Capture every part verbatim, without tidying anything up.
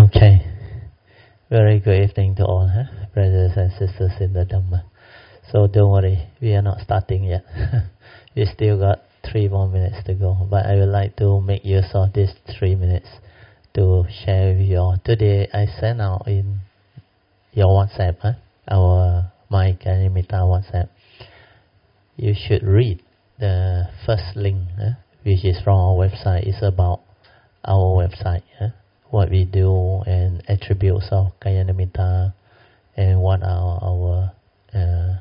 Okay. Very good evening to all, huh? Brothers and sisters in the Dhamma. So don't worry, we are not starting yet. We still got three more minutes to go. But I would like to make use of these three minutes to share with you all. Today I sent out in your WhatsApp, huh? Our My Kalyamita WhatsApp. You should read the first link, huh? Which is from our website. It's about our website, huh? What we do and attributes of Kalyamita and what are our uh,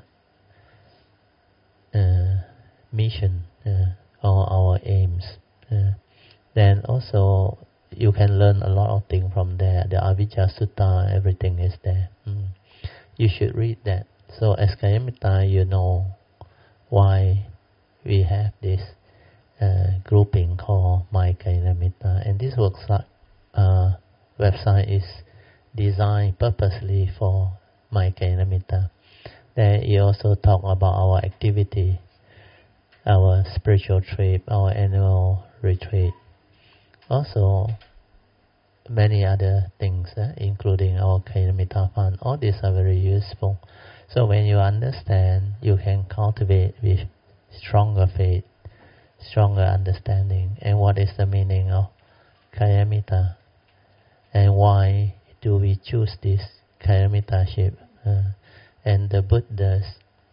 uh, mission uh, or our aims. Uh, then also you can learn a lot of things from there. The Avijja Sutta, everything is there. Mm. You should read that. So as Kalyamita, you know why we have this uh, grouping called My Kalyamita, and this works like Uh, website is designed purposely for My Kalyamita. Then you also talk about our activity, our spiritual trip, our annual retreat. Also, many other things, eh, including our Kalyamita Fund. All these are very useful. So when you understand, you can cultivate with stronger faith, stronger understanding, and what is the meaning of Kalyamita. And why do we choose this Kalyamitaship? Uh, and the Buddha's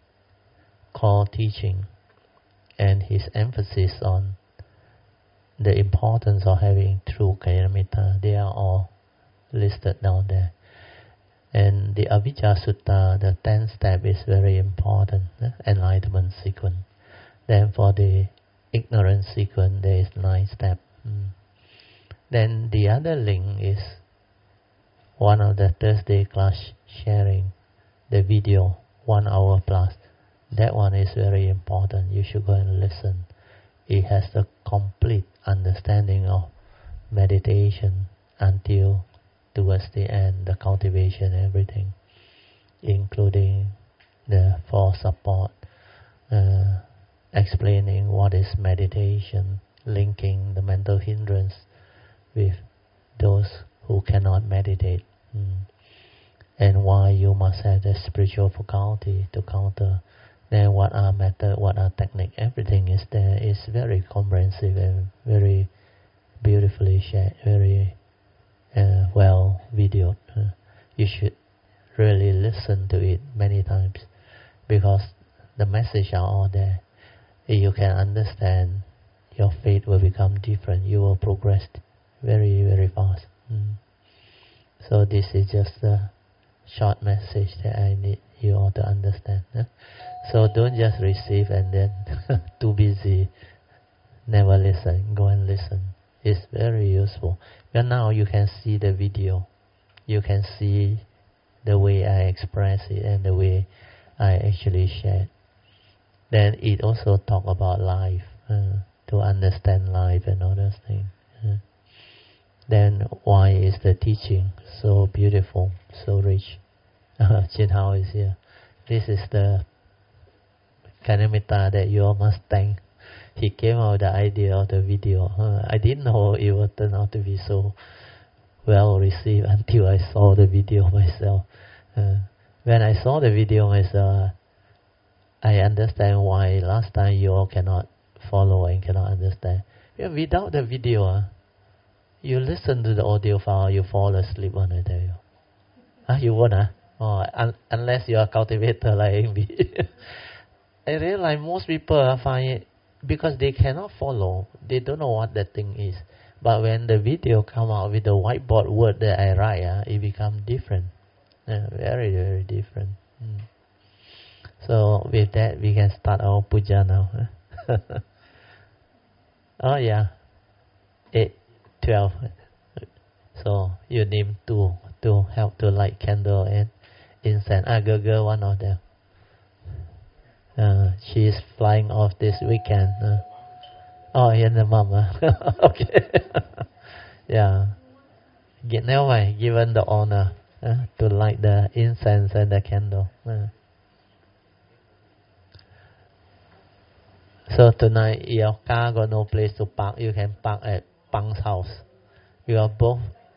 core teaching and his emphasis on the importance of having true Kalyamita, they are all listed down there. And the Avijja Sutta, the tenth step, is very important, uh, enlightenment sequence. Then for the ignorance sequence, there is nine steps. Mm. Then the other link is one of the Thursday class sharing the video, one hour plus. That one is very important. You should go and listen. It has the complete understanding of meditation until towards the end, the cultivation, everything, including the four support, uh, explaining what is meditation, linking the mental hindrance with those who cannot meditate, mm. and why you must have the spiritual faculty to counter. Then what are method, what are technique, everything is there. It's very comprehensive and very beautifully shared, very uh, well videoed. Uh, you should really listen to it many times because the message are all there. If you can understand, your faith will become different. You will progress very, very fast. Mm. So this is just a short message that I need you all to understand. Eh? So don't just receive and then too busy, never listen. Go and listen. It's very useful. But now you can see the video. You can see the way I express it and the way I actually share it. Then it also talk about life, uh, to understand life and all those things. Uh. Then why is the teaching so beautiful, so rich? Uh, Jin Hao is here. This is the Kalyamita that you all must thank. He came out with the idea of the video. Uh, I didn't know it would turn out to be so well received until I saw the video myself. Uh, when I saw the video myself, I understand why last time you all cannot follow and cannot understand. Yeah, without the video, uh, you listen to the audio file, you fall asleep on it. There you, huh? You won't, huh? Oh, un- unless you are a cultivator like A B. I realize most people uh, find it because they cannot follow. They don't know what that thing is. But when the video come out with the whiteboard word that I write, uh, it becomes different. Uh, very, very different. Mm. So with that, we can start our puja now. Huh? Oh yeah, eight. twelve. So you need to to help to light candle and incense. Ah, girl, girl, one of them. Uh, she is flying off this weekend. Uh, oh, and the mama. Okay. Yeah. Get, never mind. Given the honor uh, to light the incense and the candle. Uh. So tonight, your car got no place to park. You can park at Pang's house. You are both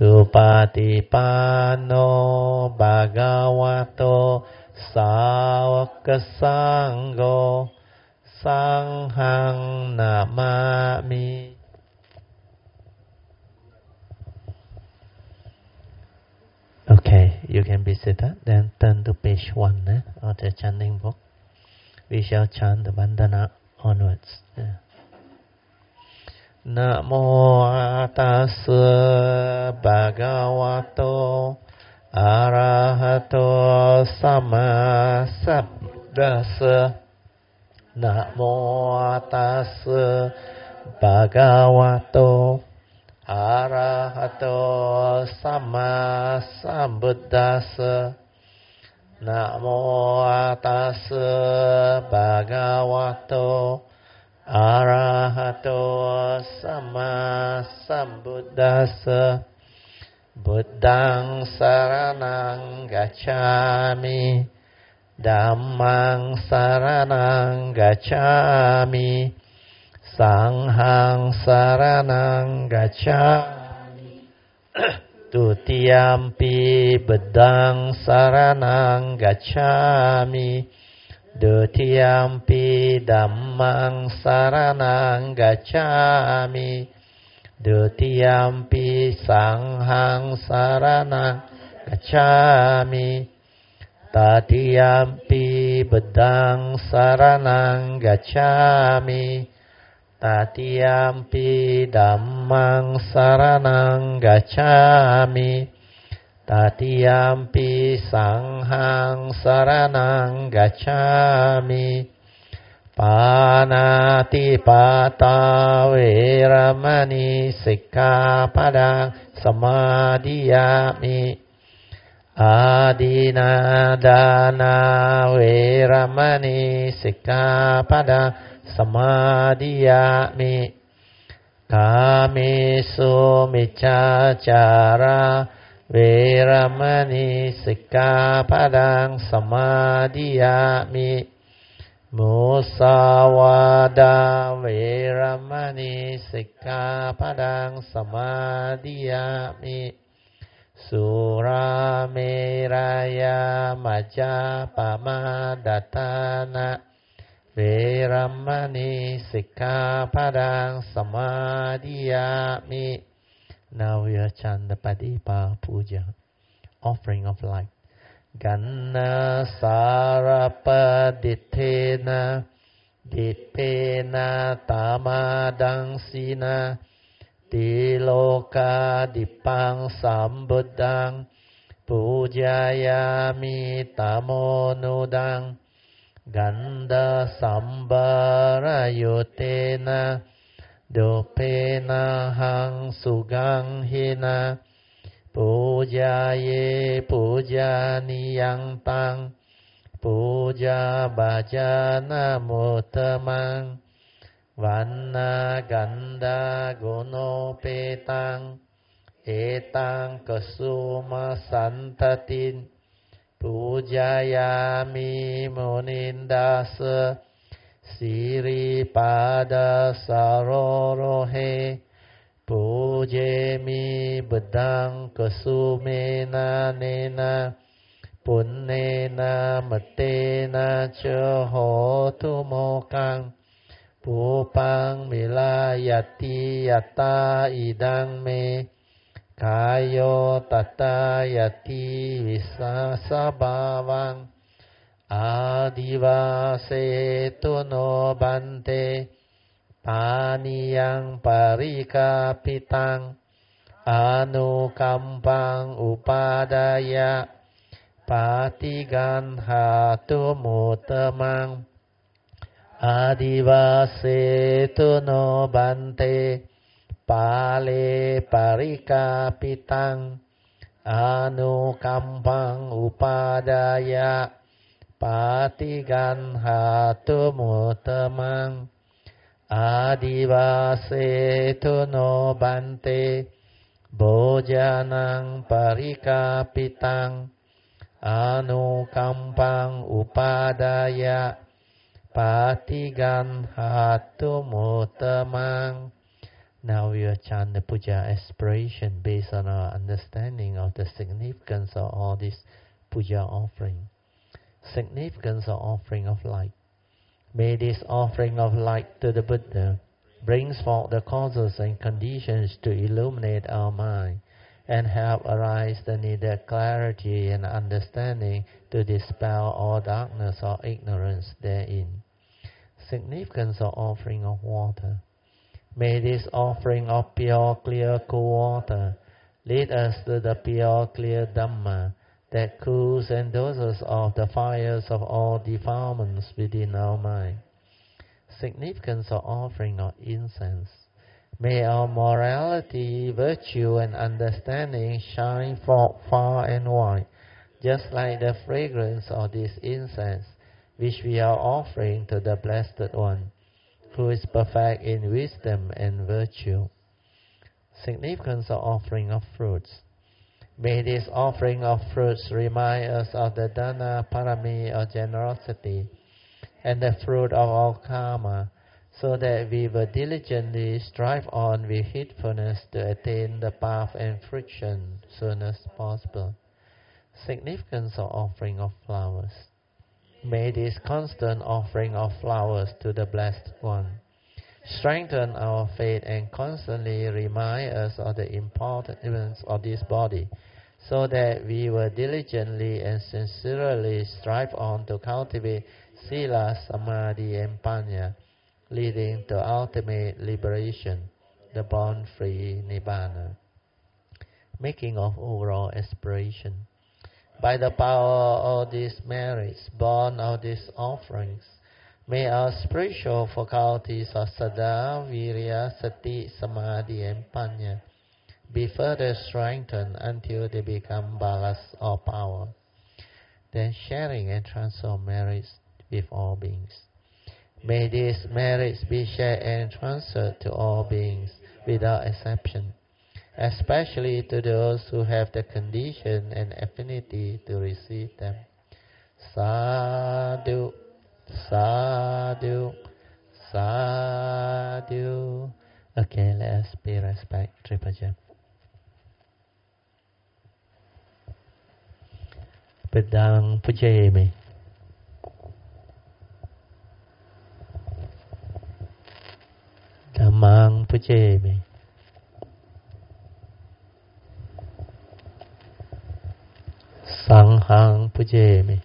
สุปฏิปันโนภะคะวะโตสาวกสังโฆสังฆังนะมามิ Okay, you can be seated. Then turn to page one eh, of the chanting book. We shall chant the Vandana onwards. Yeah. นะโมตัสสะภะคะวะโตอะระหะโตสัมมาสัมพุทธัสสะนะโมตัสสะภะคะวะโตอะระหะโตสัมมาสัมพุทธัสสะนะโมตัสสะภะคะวะโตอะระหะโตสัมมาสัมพุทธัสสะบุตตังสรณังกัจฉามิธัมมังสรณังกัจฉามิสังฆังสรณังกัจฉามิตุติยมปิบุตตังสรณังกัจฉามิดุติยมปิธัมมังสรณังกัจฉามิดุติยมปิสังฆังสรณังกัจฉามิตติยมปิบุตตังสรณังกัจฉามิตติยมปิธัมมังสรณังกัจฉามิตติยมปิสังฆังสรณังกัจฉามิปานาติปาตาเวรมณีสิกขาปะทังสมาธิยามิอาดินาดานาเวรมณีสิกขาปะทังสมาธิยามิกาเมสุมิจฉาจาราเวรมณีสิกขาปะทังสมาธิยามิมุสาวาดาเวรมณีสิกขาปะทังสมาธิยามิสุราเมรยามัจจาปมาดัฏฐานะเวรมณีสิกขาปะทังสมาธิยามิ Now we are chant the Padipa Puja, offering of light. Ganna Sarapaditena Dipena Tamadangsina Tiloka Dipang Sambuddhang Pujayami Tamonudang Ganda Sambarayutena Dopena Hang Sugang Hina Pujaye Pujaniyang Tang Puja Bhajana Mutamang Vanna Ganda Gunopetang Etang Kasuma Santatin Pujayami Munindasa Siri Pada Sarorohe Pujemi Bedang Kasumena Nena Punnena Matena Chohotu Mokang Pupang Milayati Yata Idang Me Kayo Tata Yati Visasa Bhavang Adivase Tuno Bante Paniyang Parikapitang Anukampang Upadaya Patigan Hatu Mutamang Adivase Tuno Bante Pale Parikapitang Anukampang Upadaya Patigan Hatu Mutamang Adivase Tuno Bante Bojanang Parikapitang Anukampang Upadaya Patigan Hatu Mutamang Now we will chant the puja aspiration based on our understanding of the significance of all this puja offering. Significance of offering of light. May this offering of light to the Buddha brings forth the causes and conditions to illuminate our mind and help arise the needed clarity and understanding to dispel all darkness or ignorance therein. Significance of offering of water. May this offering of pure, clear, cool water lead us to the pure, clear Dhamma that cools and doses off the fires of all defilements within our mind. Significance of offering of incense. May our morality, virtue, and understanding shine forth far and wide, just like the fragrance of this incense, which we are offering to the Blessed One, who is perfect in wisdom and virtue. Significance of offering of fruits. May this offering of fruits remind us of the dana parami or generosity and the fruit of all karma, so that we will diligently strive on with heedfulness to attain the path and fruition soon as possible. Significance of offering of flowers. May this constant offering of flowers to the Blessed One strengthen our faith and constantly remind us of the importance of this body, so that we will diligently and sincerely strive on to cultivate sila, samadhi, and panya, leading to ultimate liberation, the born-free nibbana. Making of overall aspiration. By the power of these merits, born of these offerings, may our spiritual faculties of Saddha, Virya, Sati, Samadhi, and Panya be further strengthened until they become balas or power. Then sharing and transfer merits with all beings. May these merits be shared and transferred to all beings without exception, especially to those who have the condition and affinity to receive them. Sadhu, sadhu, sadhu. Okay, let us pay respect. Triple jump. Pedang pujayami. Dhammang pujayami. Sanghang pujayami.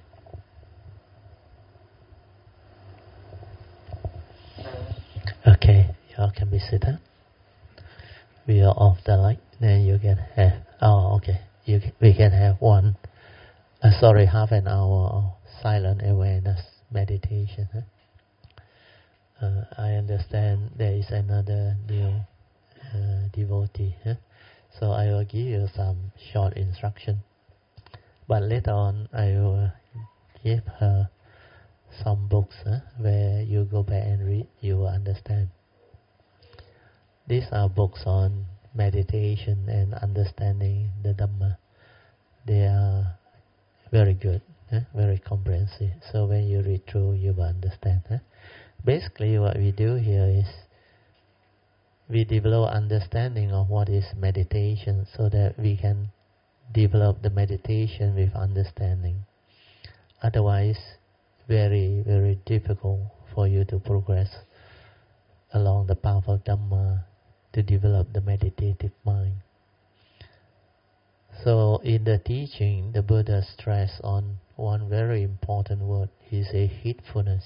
Okay, y'all can be seated. We are off the light. Then you can have. Oh, okay. You can, we can have one. Uh, sorry, half an hour of silent awareness meditation. Huh? Uh, I understand there is another new uh, devotee. Huh? So I will give you some short instruction. But later on, I will give her some books huh, where you go back and read, you will understand. These are books on meditation and understanding the Dhamma. They are very good, huh, very comprehensive. So when you read through, you will understand. Huh? Basically, what we do here is we develop understanding of what is meditation so that we can develop the meditation with understanding. Otherwise, very, very difficult for you to progress along the path of Dhamma to develop the meditative mind. So in the teaching, the Buddha stressed on one very important word. He said heedfulness.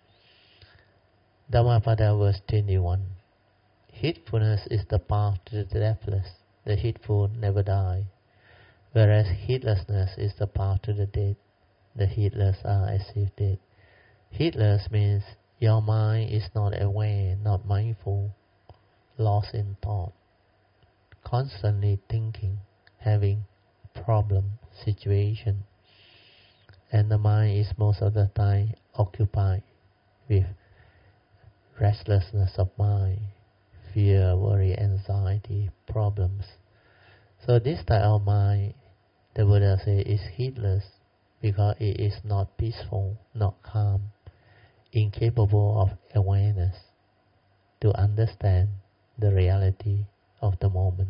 Dhammapada verse twenty-one. Heedfulness is the path to the deathless. The heedful never die. Whereas heedlessness is the path to the dead. The heedless are as if dead. Heedless means your mind is not aware, not mindful, lost in thought, constantly thinking, having problem, situation, and the mind is most of the time occupied with restlessness of mind, fear, worry, anxiety, problems. So this type of mind, the Buddha says, is heedless because it is not peaceful, not calm, incapable of awareness to understand the reality of the moment.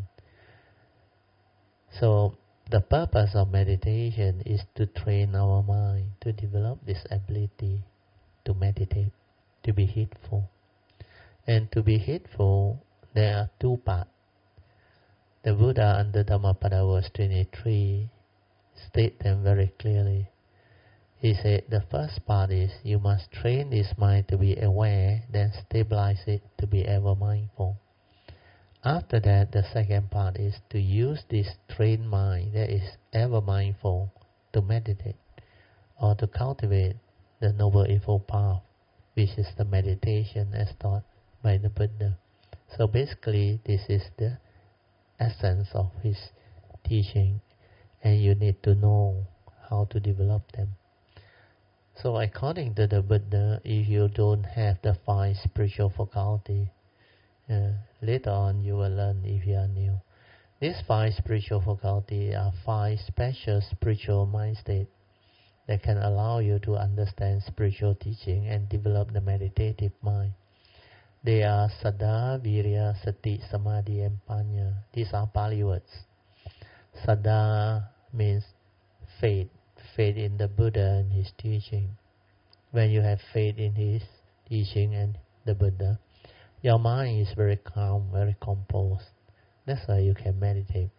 So the purpose of meditation is to train our mind to develop this ability to meditate, to be heedful. And to be heedful, there are two parts. The Buddha under Dhammapada verse twenty-three state them very clearly. He said the first part is you must train this mind to be aware, then stabilize it to be ever mindful. After that, the second part is to use this trained mind that is ever mindful to meditate or to cultivate the Noble Eightfold Path, which is the meditation as taught by the Buddha. So basically, this is the essence of his teaching, and you need to know how to develop them. So according to the Buddha, if you don't have the five spiritual faculty, uh, later on you will learn if you are new. These five spiritual faculty are five special spiritual mind states that can allow you to understand spiritual teaching and develop the meditative mind. They are Saddha, Virya, Sati, Samadhi, and Panya. These are Pali words. Saddha means faith, faith in the Buddha and his teaching. When you have faith in his teaching and the Buddha, your mind is very calm, very composed. That's why you can meditate.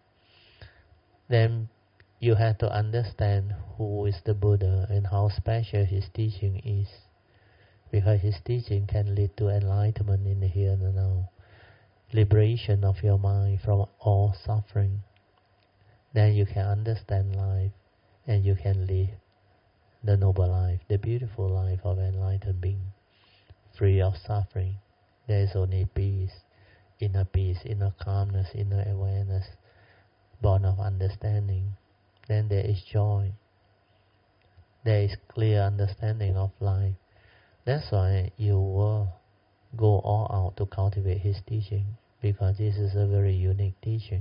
Then you have to understand who is the Buddha and how special his teaching is, because his teaching can lead to enlightenment in the here and now, liberation of your mind from all suffering. Then you can understand life and you can live the noble life, the beautiful life of enlightened being, free of suffering. There is only peace, inner peace, inner calmness, inner awareness, born of understanding. Then there is joy. There is clear understanding of life. That's why you will go all out to cultivate his teaching, because this is a very unique teaching.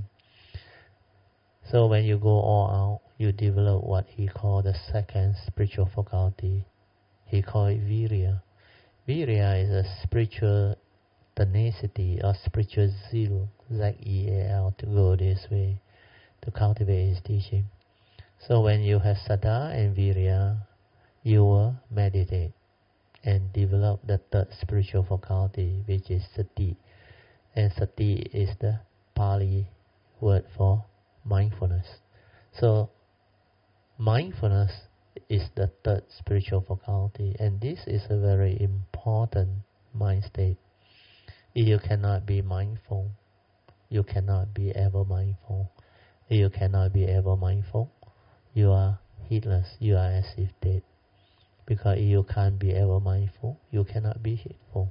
So when you go all out, you develop what he called the second spiritual faculty. He called it Virya. Virya is a spiritual tenacity or spiritual zeal, Z E A L, to go this way, to cultivate his teaching. So when you have Saddha and Virya, you will meditate and develop the third spiritual faculty, which is Sati. And Sati is the Pali word for mindfulness. So mindfulness is the third spiritual faculty, and this is a very important mind state. If you cannot be mindful, you cannot be ever mindful. If you cannot be ever mindful, you are heedless, you are as if dead. Because if you can't be ever mindful, you cannot be heedful.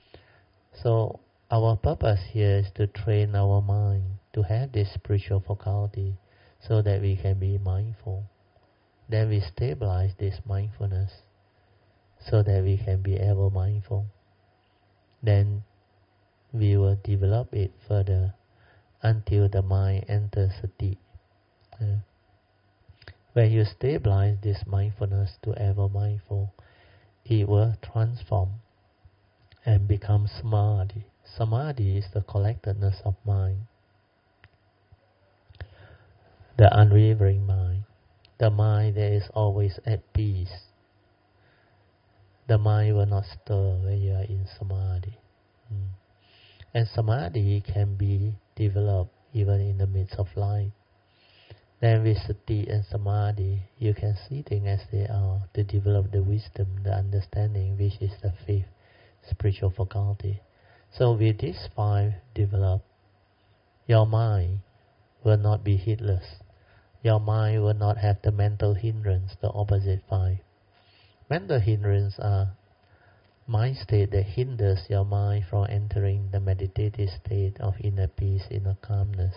So our purpose here is to train our mind to have this spiritual faculty so that we can be mindful. Then we stabilize this mindfulness so that we can be ever mindful. Then we will develop it further until the mind enters sati. Uh, when you stabilize this mindfulness to ever mindful, it will transform and become samadhi. Samadhi is the collectedness of mind, the unwavering mind, the mind that is always at peace. The mind will not stir when you are in samadhi. Mm. And samadhi can be developed even in the midst of life. Then with sati and samadhi, you can see things as they are to develop the wisdom, the understanding, which is the fifth spiritual faculty. So with these five developed, your mind will not be heedless. Your mind will not have the mental hindrance, the opposite five. Mental hindrance are mind state that hinders your mind from entering the meditative state of inner peace, inner calmness.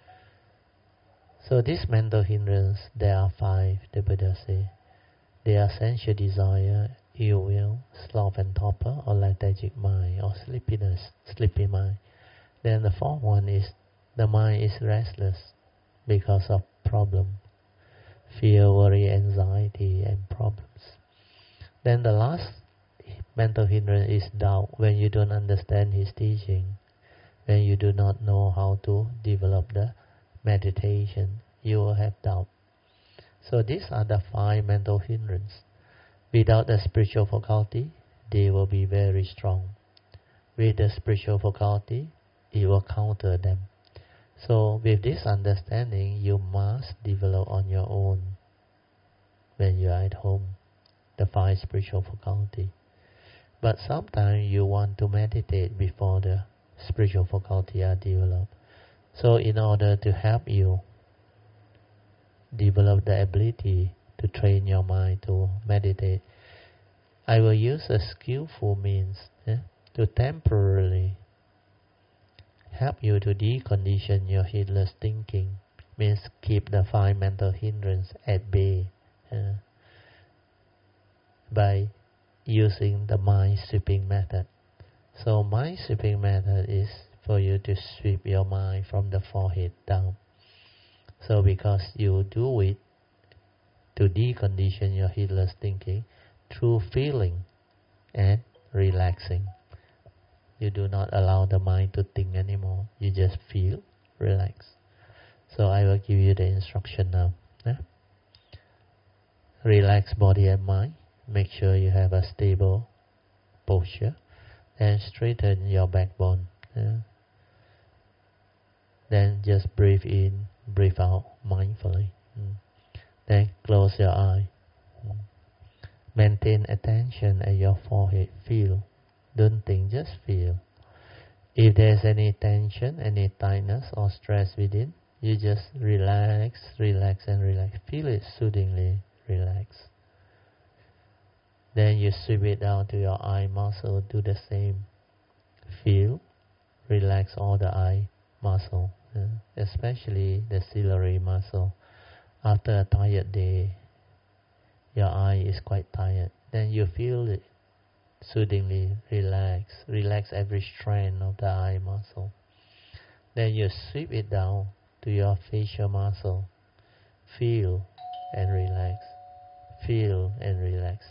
So this mental hindrance, there are five, the Buddha say. They are sensual desire, ill will, sloth and torpor, or lethargic mind, or sleepiness, sleepy mind. Then the fourth one is the mind is restless because of problem, fear, worry, anxiety, and problems. Then the last mental hindrance is doubt, when you don't understand his teaching, When you do not know how to develop the meditation, you will have doubt. So these are the five mental hindrances. Without the spiritual faculty, they will be very strong. With the spiritual faculty, it will counter them. So with this understanding, you must develop on your own when you are at home, the five spiritual faculty. But sometimes you want to meditate before the spiritual faculty are developed. So in order to help you develop the ability to train your mind to meditate, I will use a skillful means eh, to temporarily help you to decondition your heedless thinking, means keep the five mental hindrances at bay eh, by using the mind sweeping method. So mind sweeping method is for you to sweep your mind from the forehead down. So because you do it to decondition your heedless thinking through feeling and relaxing. You do not allow the mind to think anymore. You just feel, relax. So I will give you the instruction now. Eh? Relax body and mind. Make sure you have a stable posture. And straighten your backbone. Eh? Then just breathe in, breathe out mindfully. Mm. Then close your eye. Mm. Maintain attention at your forehead. Feel. Don't think, just feel. If there's any tension, any tightness or stress within, you just relax, relax and relax. Feel it soothingly, relax. Then you sweep it down to your eye muscle. Do the same. Feel, relax all the eye muscle, uh, especially the ciliary muscle. After a tired day, your eye is quite tired. Then you feel it soothingly, relax. Relax every strand of the eye muscle. Then you sweep it down to your facial muscle. Feel and relax. Feel and relax.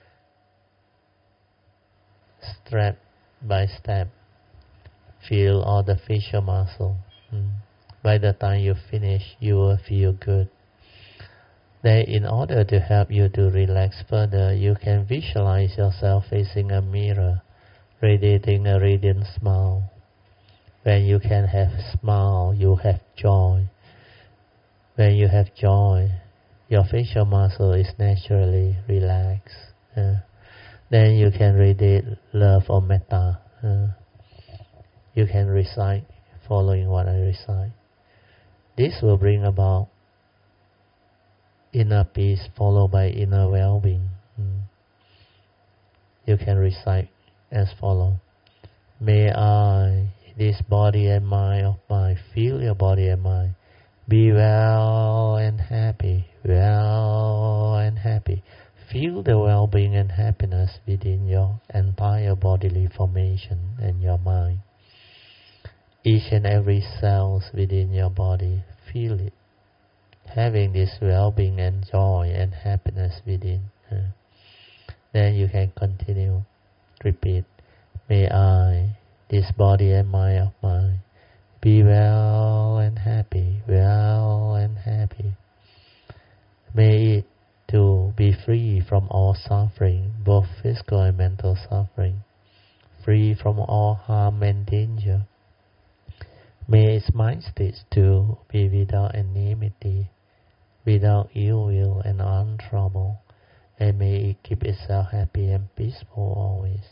Step by step. Feel all the facial muscle. Mm. By the time you finish, you will feel good. Then in order to help you to relax further, you can visualize yourself facing a mirror, radiating a radiant smile. When you can have smile, you have joy. When you have joy, your facial muscle is naturally relaxed. Uh, then you can radiate love or metta. Uh, you can recite following what I recite. This will bring about inner peace followed by inner well-being. Mm. You can recite as follows. May I, this body and mind of mine, feel your body and mind, be well and happy, well and happy. Feel the well-being and happiness within your entire bodily formation and your mind. Each and every cell within your body, feel it. Having this well-being and joy and happiness within. Uh, then you can continue. Repeat. May I, this body and mind of mine, be well and happy, well and happy. May it too be free from all suffering, both physical and mental suffering, free from all harm and danger. May its mind states too be without enmity, without ill will and untroubled, and may it keep itself happy and peaceful always.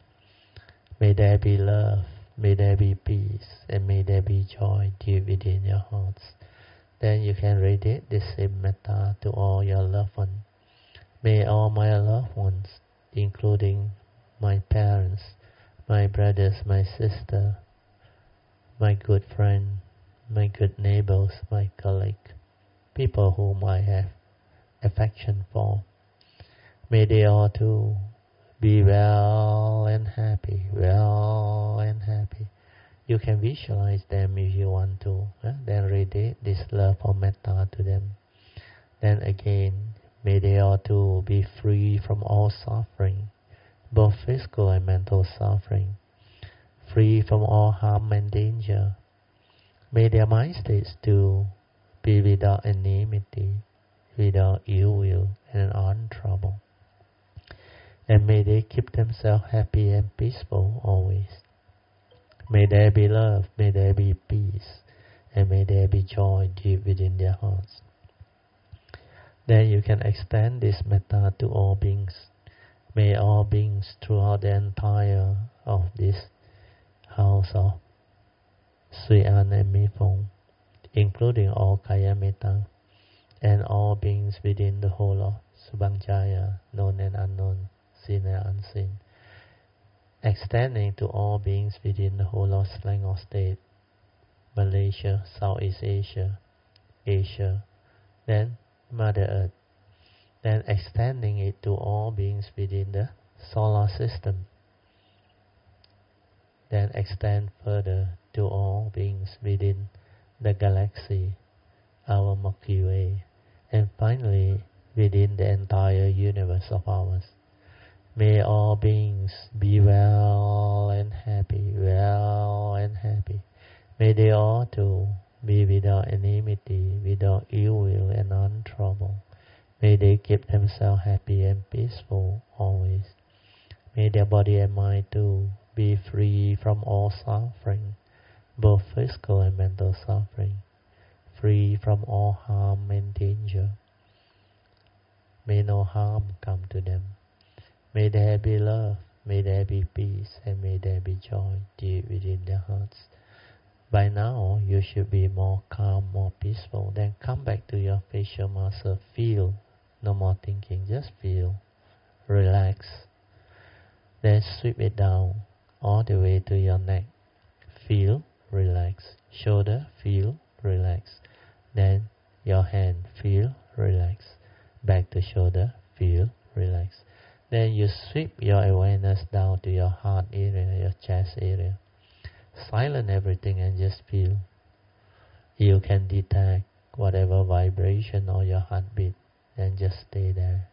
May there be love, may there be peace, and may there be joy deep within your hearts. Then you can radiate this same metta to all your loved ones. May all my loved ones, including my parents, my brothers, my sister, my good friend, my good neighbors, my colleague, people whom I have affection for, may they all too be well and happy, well and happy. You can visualize them if you want to. Eh? Then radiate this love or metta to them. Then again, may they all too be free from all suffering, both physical and mental suffering, free from all harm and danger. May their mind states to be without enmity, without ill will and untroubled. And may they keep themselves happy and peaceful always. May there be love, may there be peace, and may there be joy deep within their hearts. Then you can extend this metta to all beings. May all beings throughout the entire of this house of Sui An and Mi Fong, including all Kaya Metta, and all beings within the whole of Subhangjaya, known and unknown, seen and unseen, extending to all beings within the whole of Selangor State, Malaysia, Southeast Asia, Asia, then Mother Earth, then extending it to all beings within the solar system, then extend further to all beings within the galaxy, our Milky Way, and finally within the entire universe of ours. May all beings be well and happy, well and happy. May they all too be without enmity, without ill will and untroubled. May they keep themselves happy and peaceful always. May their body and mind too be free from all suffering, both physical and mental suffering, free from all harm and danger. May no harm come to them. May there be love, may there be peace, and may there be joy deep within their hearts. By now, you should be more calm, more peaceful. Then come back to your facial muscle. Feel, no more thinking, just feel. Relax. Then sweep it down all the way to your neck. Feel, relax. Shoulder, feel, relax. Then your hand, feel, relax. Back to shoulder, feel, relax. Then you sweep your awareness down to your heart area, your chest area. Silence everything and just feel. You can detect whatever vibration or your heartbeat and just stay there.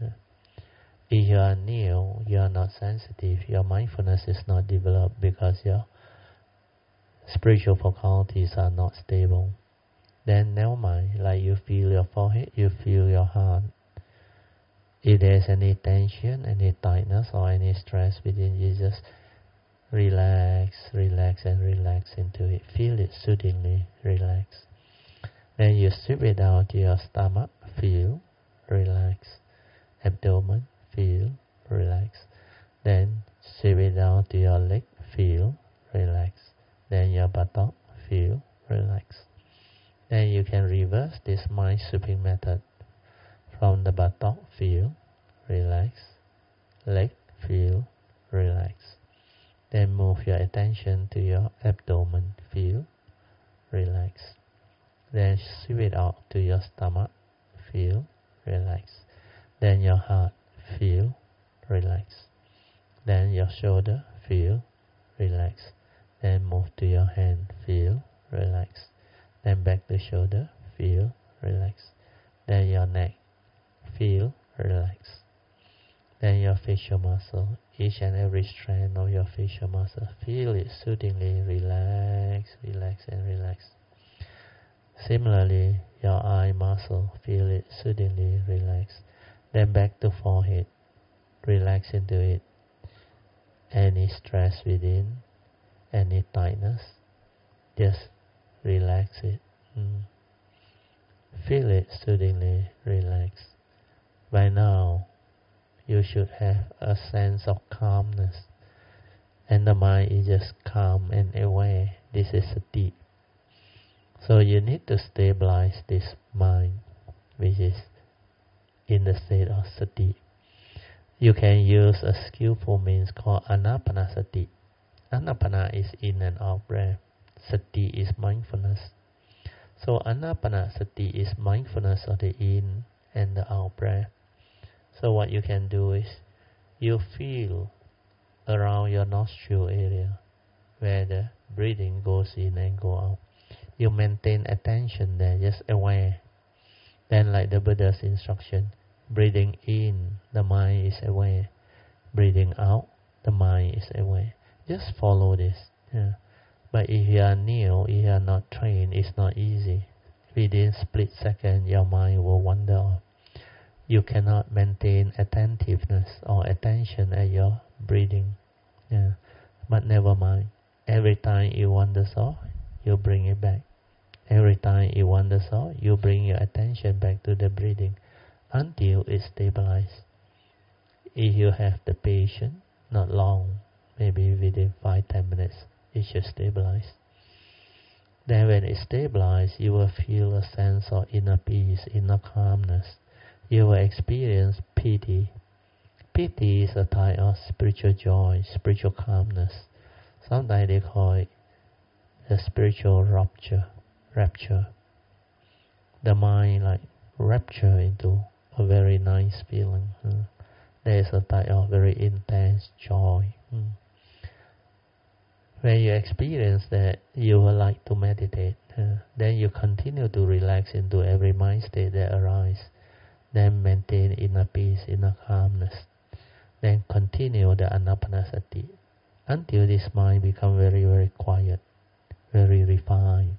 If you are new, you are not sensitive, your mindfulness is not developed because your spiritual faculties are not stable. Then never mind, like you feel your forehead, you feel your heart. If there is any tension, any tightness or any stress within you, just relax, relax and relax into it. Feel it soothingly, relax. Then you sweep it down to your stomach, feel, relax. Abdomen, feel, relax. Then sweep it down to your leg, feel, relax. Then your buttock, feel, relax. Then you can reverse this mind sweeping method. From the buttock, feel, relax. Leg, feel, relax. Then move your attention to your abdomen, feel, relax. Then sweep it out to your stomach, feel, relax. Then your heart, feel, relax. Then your shoulder, feel, relax. Then move to your hand, feel, relax. Then back to shoulder, feel, relax. Then your neck, feel, relax. Then your facial muscle, each and every strand of your facial muscle, feel it soothingly, relax, relax and relax. Similarly, your eye muscle, feel it soothingly, relax. Then back to forehead, relax into it. Any stress within, any tightness, just relax it. Mm. Feel it soothingly, relax. By now, you should have a sense of calmness, and the mind is just calm and aware. This is sati. So you need to stabilize this mind, which is in the state of sati. You can use a skillful means called anapanasati. Anapana is in and out breath. Sati is mindfulness. So anapanasati is mindfulness of the in and the out breath. So what you can do is, you feel around your nostril area where the breathing goes in and go out. You maintain attention there, just aware. Then like the Buddha's instruction, breathing in, the mind is aware. Breathing out, the mind is aware. Just follow this. Yeah. But if you are new, if you are not trained, it's not easy. Within split second, your mind will wander off. You cannot maintain attentiveness or attention at your breathing. Yeah. But never mind. Every time it wanders off, you bring it back. Every time it wanders off, you bring your attention back to the breathing until it's stabilized. If you have the patience, not long, maybe within five ten minutes, it should stabilize. Then when it stabilizes, you will feel a sense of inner peace, inner calmness. You will experience pity. Pity is a type of spiritual joy, spiritual calmness. Sometimes they call it the spiritual rapture. Rapture. The mind like rapture into a very nice feeling. Uh, there is a type of very intense joy. Mm. When you experience that, you will like to meditate. Uh, then you continue to relax into every mind state that arises. Then maintain inner peace, inner calmness. Then continue the anapanasati until this mind becomes very, very quiet, very refined.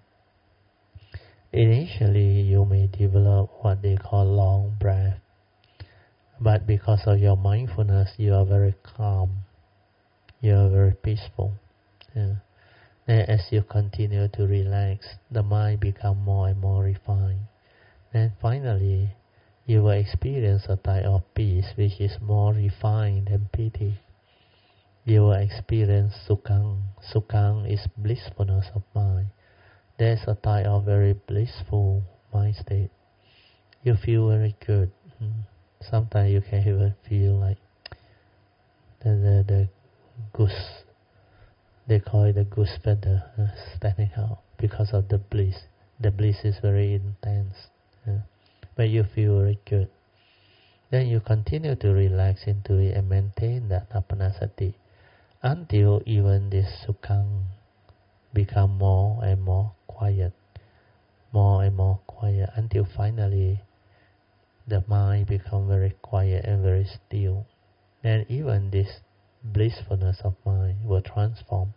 Initially, you may develop what they call long breath, but because of your mindfulness, you are very calm, you are very peaceful. Yeah. Then as you continue to relax, the mind becomes more and more refined. Then finally, you will experience a type of peace which is more refined than pity. You will experience sukhang. Sukhang is blissfulness of mind. There's a type of very blissful mind state. You feel very good. Sometimes you can even feel like the, the, the goose, they call it the goose feather, uh, standing out because of the bliss. The bliss is very intense. Uh, but you feel very good. Then you continue to relax into it and maintain that anapanasati until even this sukhang become more and more quiet, more and more quiet, until finally the mind become very quiet and very still. And even this blissfulness of mind will transform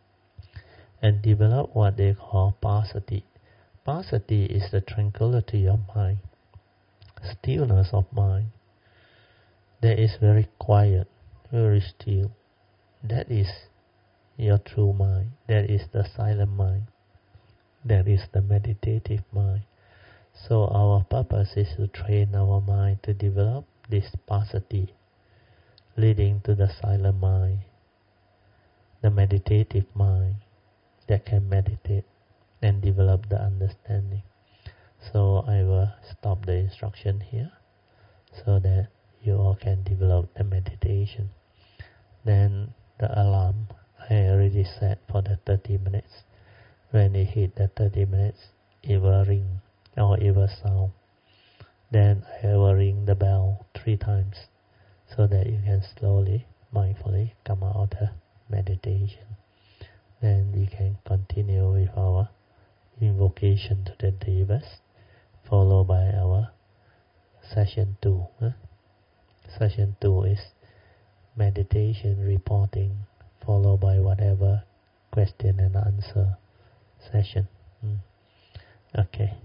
and develop what they call passaddhi. Passaddhi is the tranquility of mind, stillness of mind. That is very quiet, very still. That is your true mind. That is the silent mind. That is the meditative mind. So our purpose is to train our mind to develop this passaddhi, leading to the silent mind, the meditative mind that can meditate and develop the understanding. So I will stop the instruction here so that you all can develop the meditation. Then the alarm I already set for the thirty minutes. When it hit the thirty minutes, it will ring or it will sound. Then I will ring the bell three times so that you can slowly, mindfully come out of the meditation. Then we can continue with our invocation to the devas, followed by our session two. Huh? Session two is meditation reporting, followed by whatever question and answer session. Mm. Okay.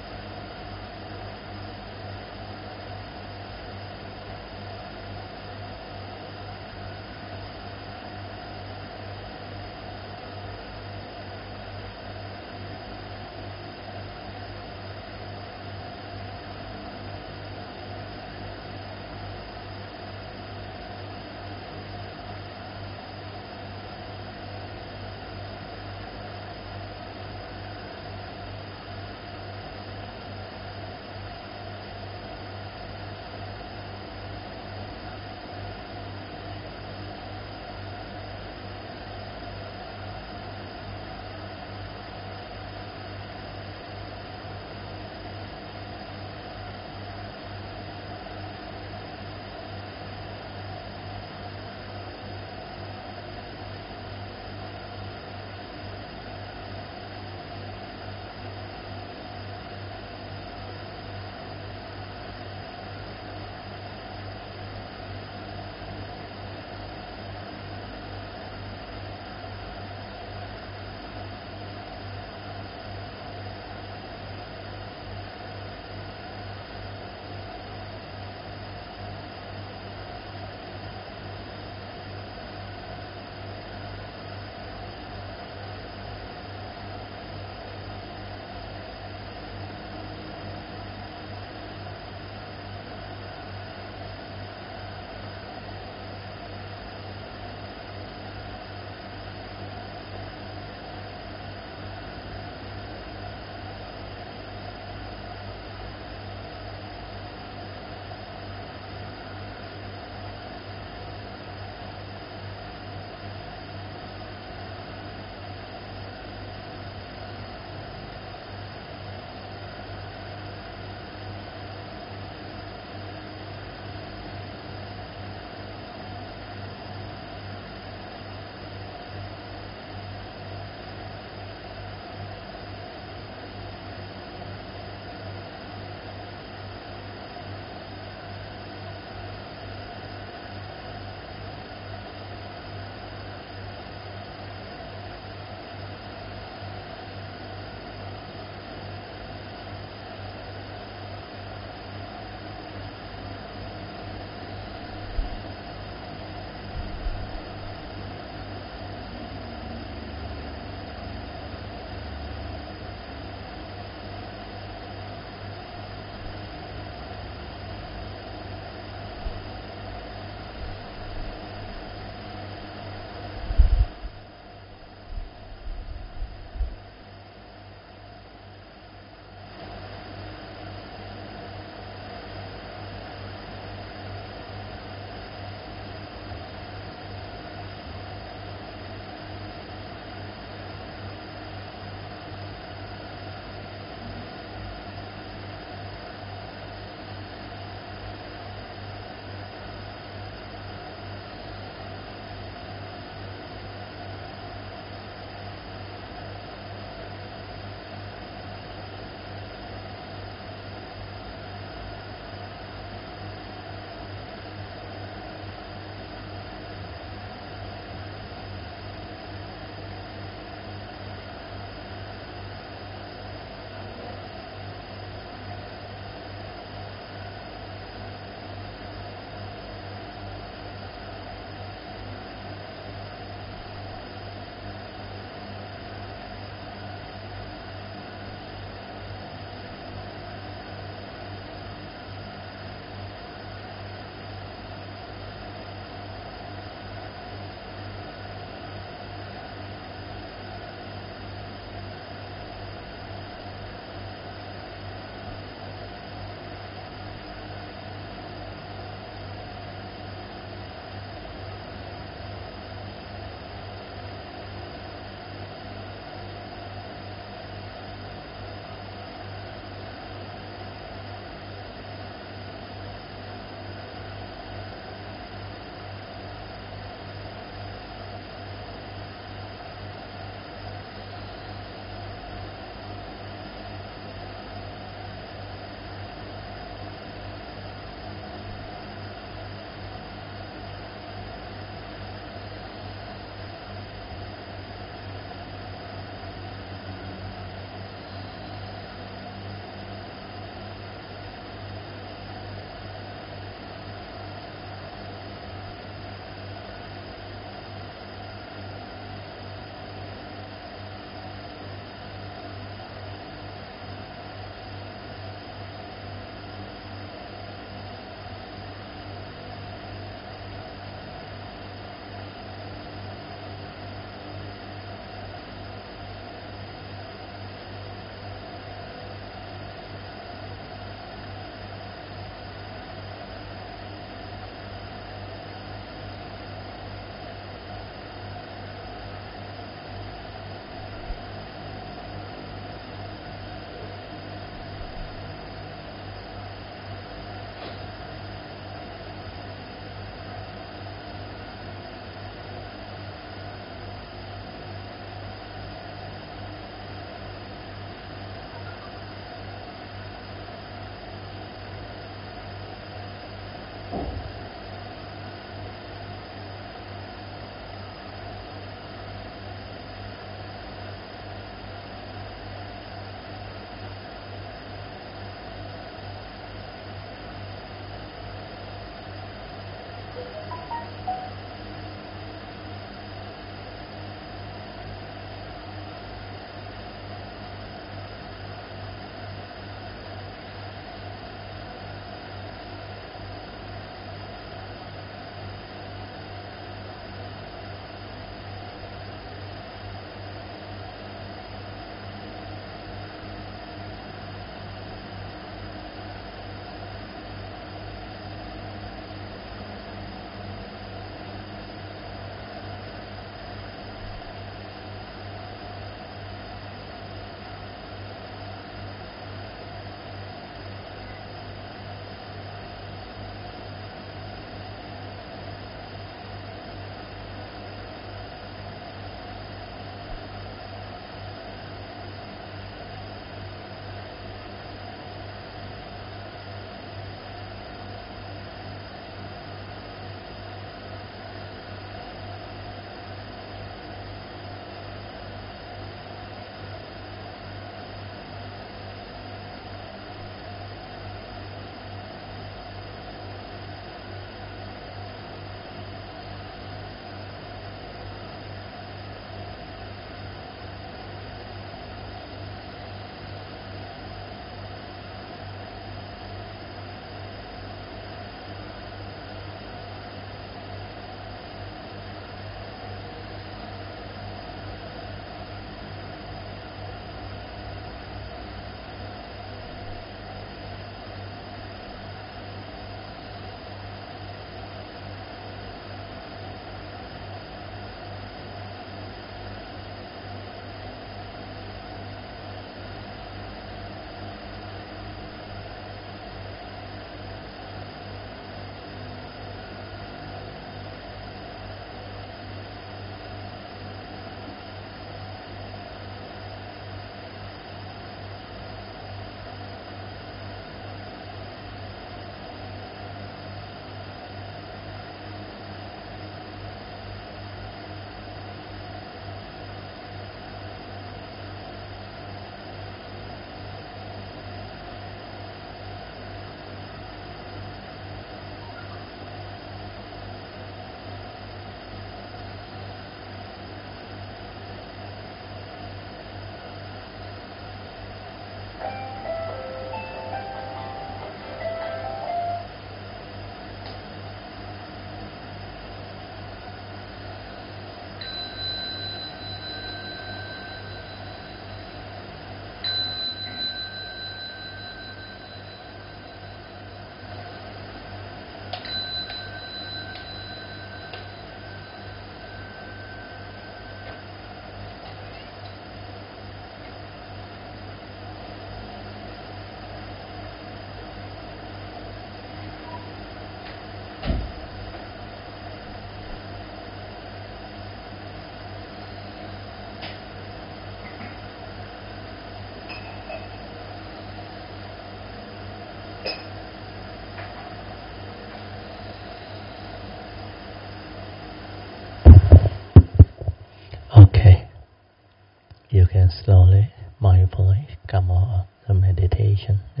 slowly, mindfully come out of the meditation. Yeah?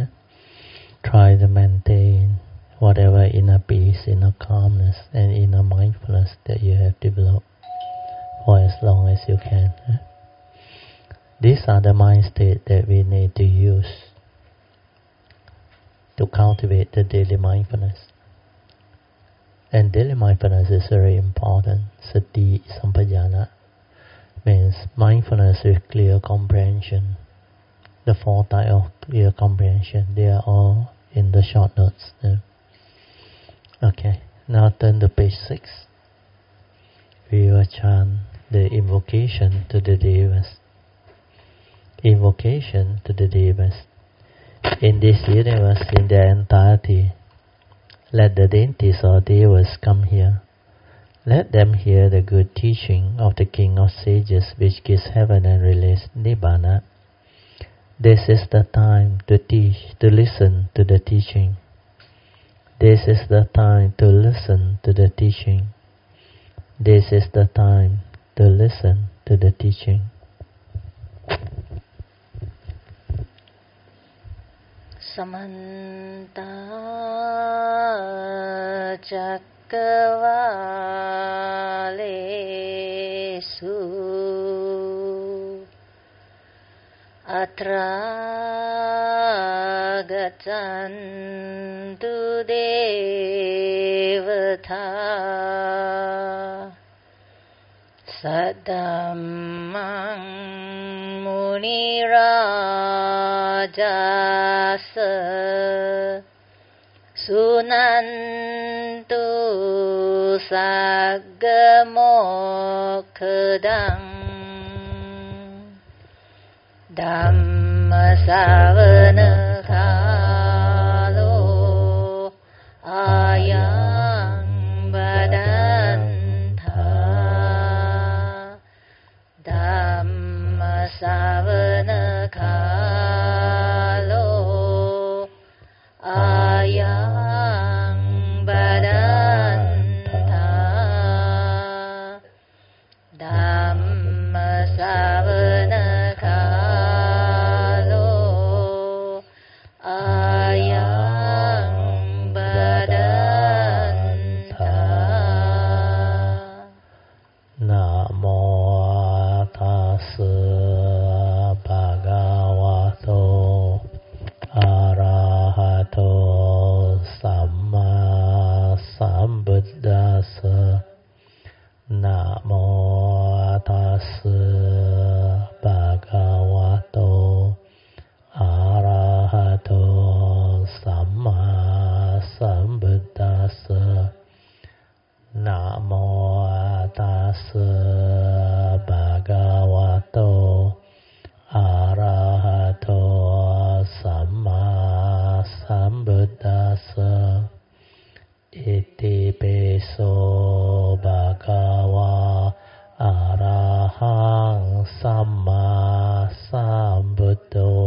Try to maintain whatever inner peace, inner calmness, and inner mindfulness that you have developed for as long as you can. Yeah? These are the mind states that we need to use to cultivate the daily mindfulness. And daily mindfulness is very important. Sati sampajana means mindfulness with clear comprehension. The four types of clear comprehension, they are all in the short notes. Yeah. Okay, now turn to page six. We will chant the invocation to the devas. Invocation to the devas. In this universe, in their entirety, let the deities or devas come here. Let them hear the good teaching of the King of Sages, which gives heaven and release Nibbana. This is the time to teach, to listen to the teaching. This is the time to listen to the teaching. This is the time to listen to the teaching. Samanta Cakkavalesu Atra Gaccantu Devata Sadammang Munirajasa Sunantu Saggamokkhadang Dhammasavana Kalo Ayang Badanta Dhammasavana Kalo Ayang Badanta Dhammasavana Kalo Ayang Badanta. Namo tassa bhagavato arahato samma sambuddhassa. Namo tassa bhagavato arahato samma sambuddhassa. Namo tassa bhagavato arahato samma sambuddhassa. Iti piso bhagava arahang samma sambuddho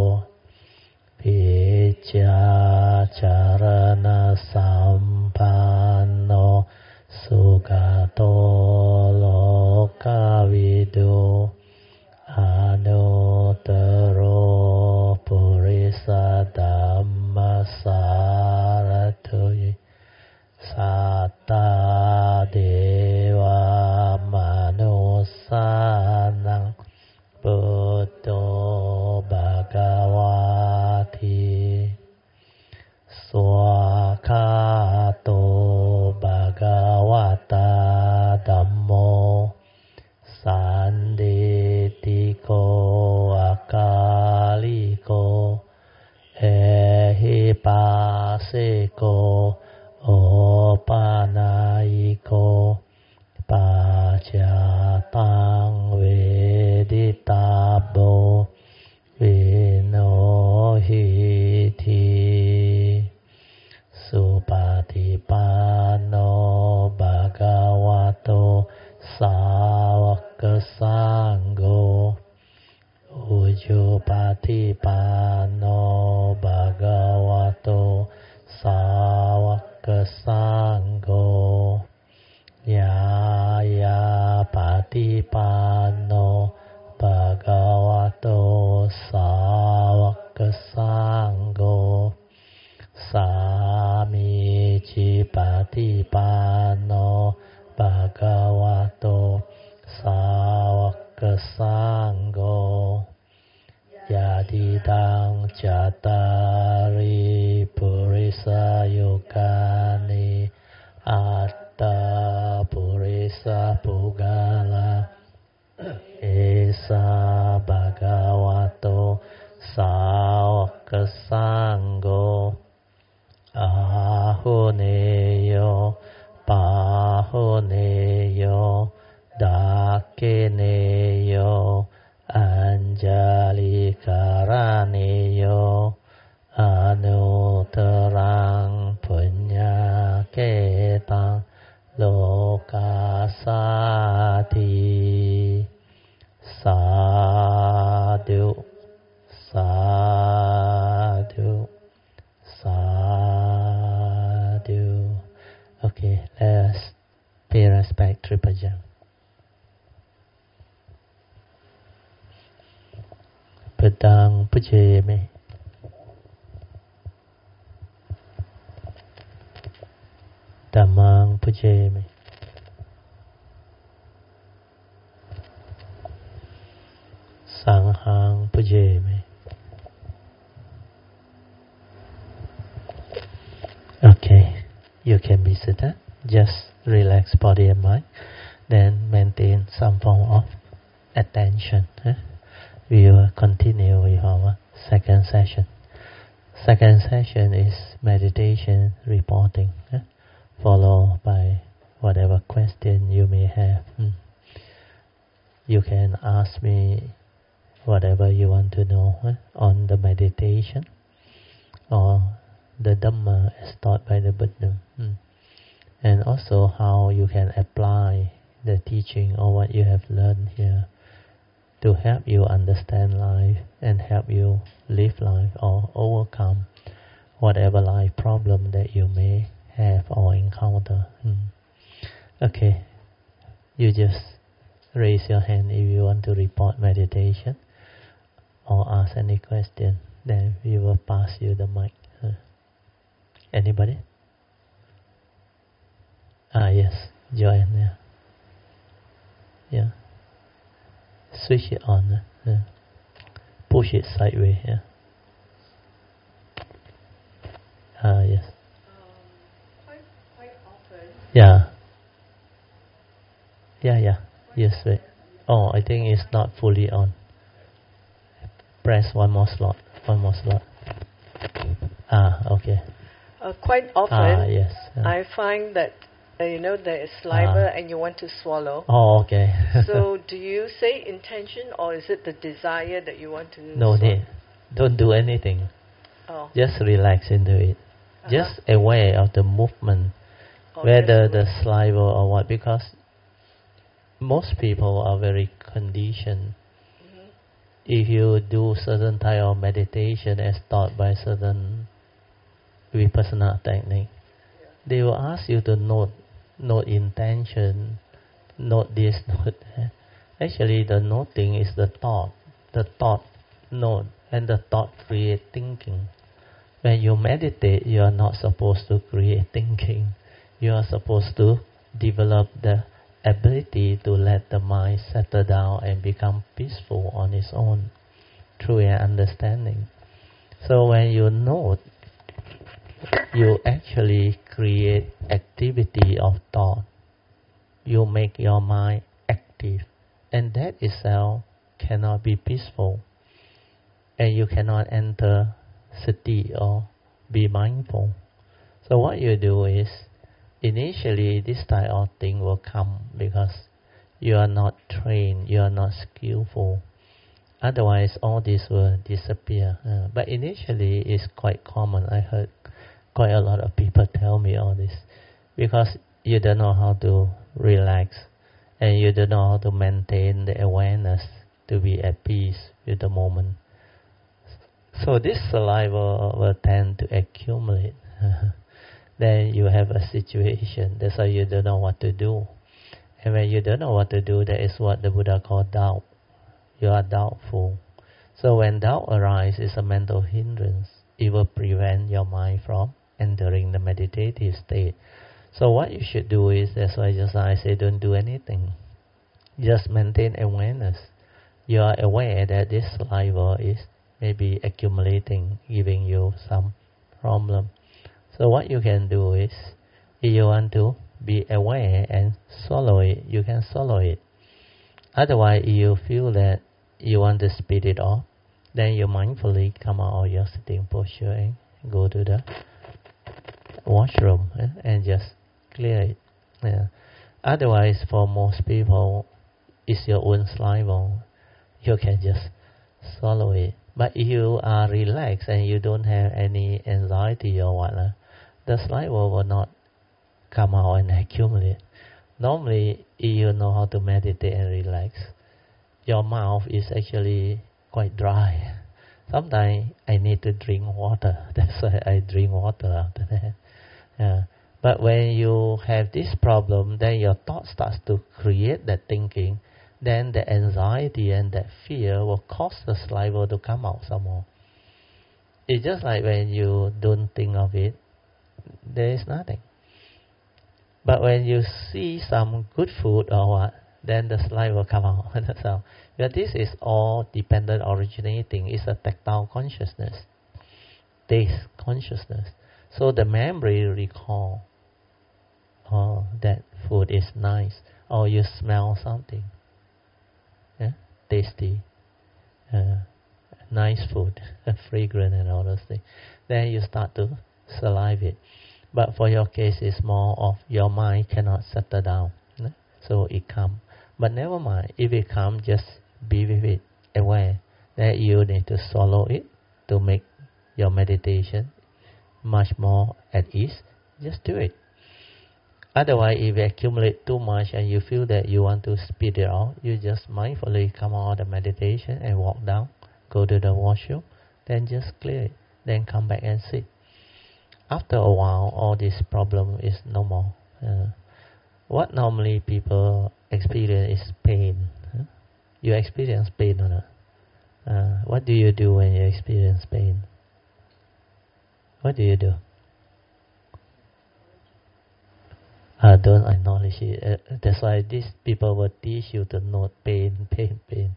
Vijacarana sampanno Sugato lokavido Anuttaro purisa dhammasaratoye Satta deva manusanang Buddho bhagavati Swakato bhagavata dhammo Sanditiko akaliko Ehipasiko Opanayiko Pacatang veditabo Vinohiti Supatipanno bhagavato Sāvaka Sangho Ujjupatipanno bhagavato Sāvaka Sangho Nyaya Patipanno bhagavato Sāvaka Sangho Samici Patipanno bhagavato Sāvaka Sangho Yadidang Cattari Purisa Yukani Atta Purisa Pugala Esa Bhagavato Sāvaka Sangho Ahuneyo Pahuneyo Dakineyo Anjali Karaneyo Anuttarang Punyaketang Lokasati Sadhu Sadhu Sadhu Okay, let's pay respect to Tripajang. Padang Pujame. Dhammang Pujame. Sanghang Pujame. Okay, you can be seated. Just relax body and mind. Then maintain some form of attention. Eh? We will continue with our second session. Second session is meditation reporting, eh? Followed by whatever question you may have. Hmm. You can ask me whatever you want to know eh? on the meditation or the Dhamma as taught by the Buddha. Hmm. And also how you can apply the teaching or what you have learned here to help you understand life and help you live life or overcome whatever life problem that you may have or encounter. Hmm. Okay, you just raise your hand if you want to report meditation or ask any question. Then we will pass you the mic. Huh. Anybody? Ah, yes, join. Yeah. Yeah. Switch it on. Uh, push it sideways. Yeah. Ah, yes. Um, quite, quite often. Yeah. Yeah, yeah. Yes, wait. Oh, I think it's not fully on. Press one more slot. One more slot. Ah, okay. Uh, quite often, Ah, yes. Uh, I find that uh, you know there is saliva Ah. and you want to swallow. oh, okay. So, do you say intention or is it the desire that you want to? No swallow? need. Don't do anything. Oh. Just relax into it. Uh-huh. Just aware of the movement, Oh, whether just the saliva or what. Because most people are very conditioned. Mm-hmm. If you do certain type of meditation as taught by certain vipassana technique, Yeah. they will ask you to note, note intention, note this, note that. Actually, the noting is the thought. The thought note, and the thought create thinking. When you meditate, you are not supposed to create thinking. You are supposed to develop the ability to let the mind settle down and become peaceful on its own through an understanding. So when you note, you actually create activity of thought. You make your mind active, and that itself cannot be peaceful, and you cannot enter sati or be mindful. So what you do is, initially this type of thing will come because you are not trained, you are not skillful. Otherwise all this will disappear. Uh, but initially it's quite common. I heard quite a lot of people tell me all this. Because you don't know how to relax and you don't know how to maintain the awareness to be at peace with the moment. So this saliva will tend to accumulate. Then you have a situation. That's why you don't know what to do. And when you don't know what to do, that is what the Buddha called doubt. You are doubtful. So when doubt arises, it's a mental hindrance. It will prevent your mind from entering the meditative state. So what you should do is, that's why just I say don't do anything. Just maintain awareness. You are aware that this saliva is maybe accumulating, giving you some problem. So what you can do is, if you want to be aware and swallow it, you can swallow it. Otherwise, if you feel that you want to spit it off, then you mindfully come out of your sitting posture and go to the washroom eh, and just clear it. Yeah. Otherwise, for most people, it's your own saliva. You can just swallow it. But if you are relaxed and you don't have any anxiety or whatnot, the saliva will not come out and accumulate. Normally, if you know how to meditate and relax, your mouth is actually quite dry. Sometimes I need to drink water. That's why I drink water after that. Yeah. But when you have this problem, then your thought starts to create that thinking, then the anxiety and that fear will cause the saliva to come out some more. It's just like when you don't think of it, there is nothing. But when you see some good food or what, then the saliva will come out. So, but this is all dependent originating. It's a tactile consciousness, taste consciousness. So the memory recall, oh, that food is nice, or you smell something, yeah? Tasty, uh, nice food, fragrant and all those things. Then you start to salivate. But for your case, it's more of your mind cannot settle down, yeah? So it comes. But never mind, if it comes, just be with it, aware that you need to swallow it to make your meditation much more at ease. Just do it. Otherwise, if you accumulate too much and you feel that you want to spit it out, you just mindfully come out of the meditation and walk down, go to the washroom, then just clear it, then come back and sit. After a while, all this problem is no more. Uh, what normally people experience is pain. Huh? You experience pain or not? Uh, what do you do when you experience pain? What do you do? Uh, don't acknowledge it. Uh, that's why these people will teach you to note pain, pain, pain.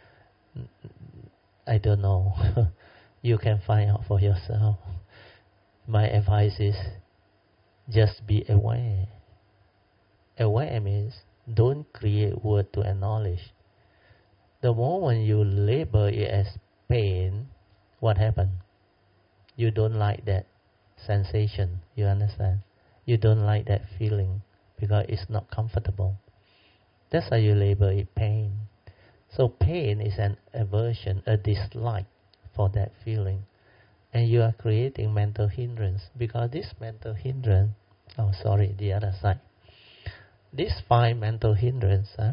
I don't know. You can find out for yourself. My advice is just be aware. Aware means don't create word to acknowledge. The moment you label it as pain, what happens? You don't like that sensation, you understand? You don't like that feeling because it's not comfortable. That's why you label it pain. So pain is an aversion, a dislike for that feeling. And you are creating mental hindrance because this mental hindrance, oh sorry, the other side. These five mental hindrance, huh?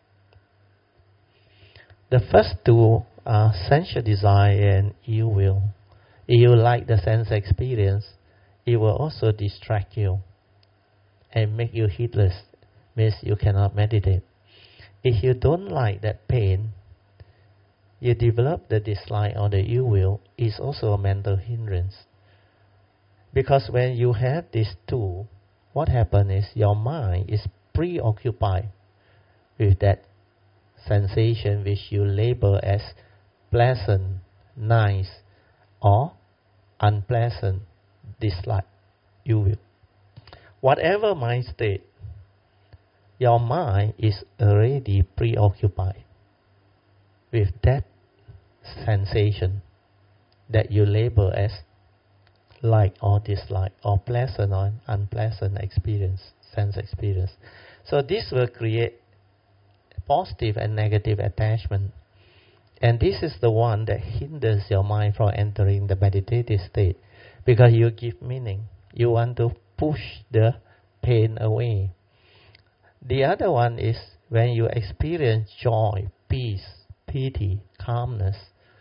The first two are sensual desire and ill will. If you like the sense experience, it will also distract you and make you heedless, means you cannot meditate. If you don't like that pain, you develop the dislike or the ill will, is also a mental hindrance. Because when you have these two, what happens is your mind is preoccupied with that sensation which you label as pleasant, nice, or unpleasant, dislike, you will. Whatever mind state, your mind is already preoccupied with that sensation that you label as like or dislike, or pleasant or unpleasant experience, sense experience. So this will create positive and negative attachment. And this is the one that hinders your mind from entering the meditative state, because you give meaning. You want to push the pain away. The other one is when you experience joy, peace, pity, calmness,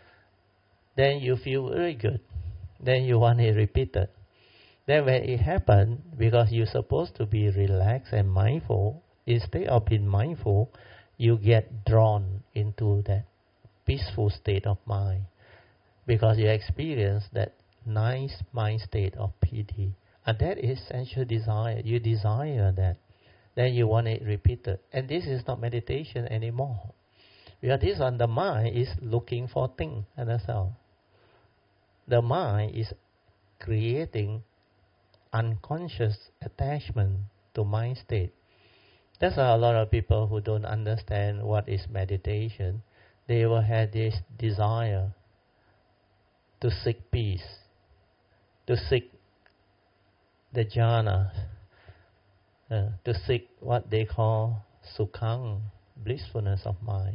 then you feel very good. Then you want it repeated. Then when it happens, because you're supposed to be relaxed and mindful, instead of being mindful, you get drawn into that peaceful state of mind, because you experience that nice mind state of pity. And that is sensual desire. You desire that. Then you want it repeated. And this is not meditation anymore. Because this one, the mind is looking for things. Understand? The mind is creating unconscious attachment to mind state. That's why a lot of people who don't understand what is meditation, they will have this desire to seek peace, to seek the jhana, uh, to seek what they call sukhang, blissfulness of mind.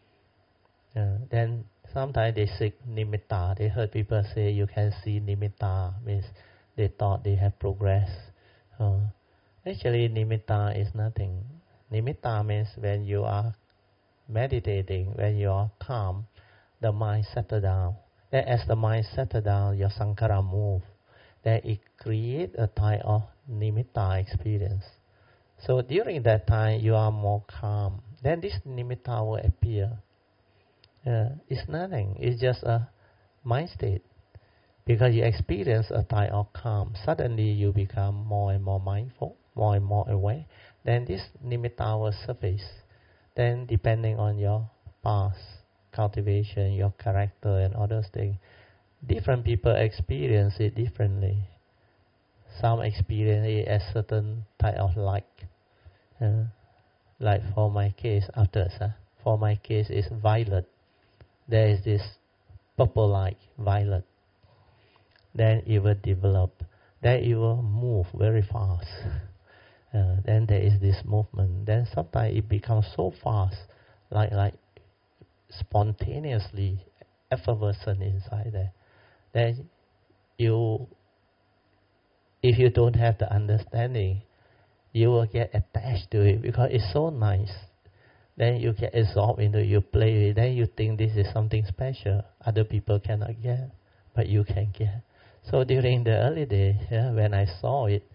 Uh, then sometimes they seek nimitta. They heard people say you can see nimitta, means they thought they have progressed. Uh, actually, nimitta is nothing. Nimitta means when you are meditating, when you are calm, the mind settles down. Then as the mind settles down, your sankhara move. then it creates a type of nimitta experience. So during that time, you are more calm. Then this nimitta will appear. Uh, it's nothing. It's just a mind state. Because you experience a type of calm, suddenly you become more and more mindful, more and more aware. Then this nimitta will surface. Then depending on your past cultivation, your character and other things, different people experience it differently. Some experience it as certain type of light. Uh, like for my case, after uh, for my case is violet. There is this purple light, violet. Then it will develop. Then it will move very fast. Uh, then there is this movement. Then sometimes it becomes so fast, like like spontaneously effervescent inside there. Then you, if you don't have the understanding, you will get attached to it because it's so nice. Then you get absorbed into it, you play with it. Then you think this is something special. Other people cannot get, but you can get. So during the early days, yeah, when I saw it,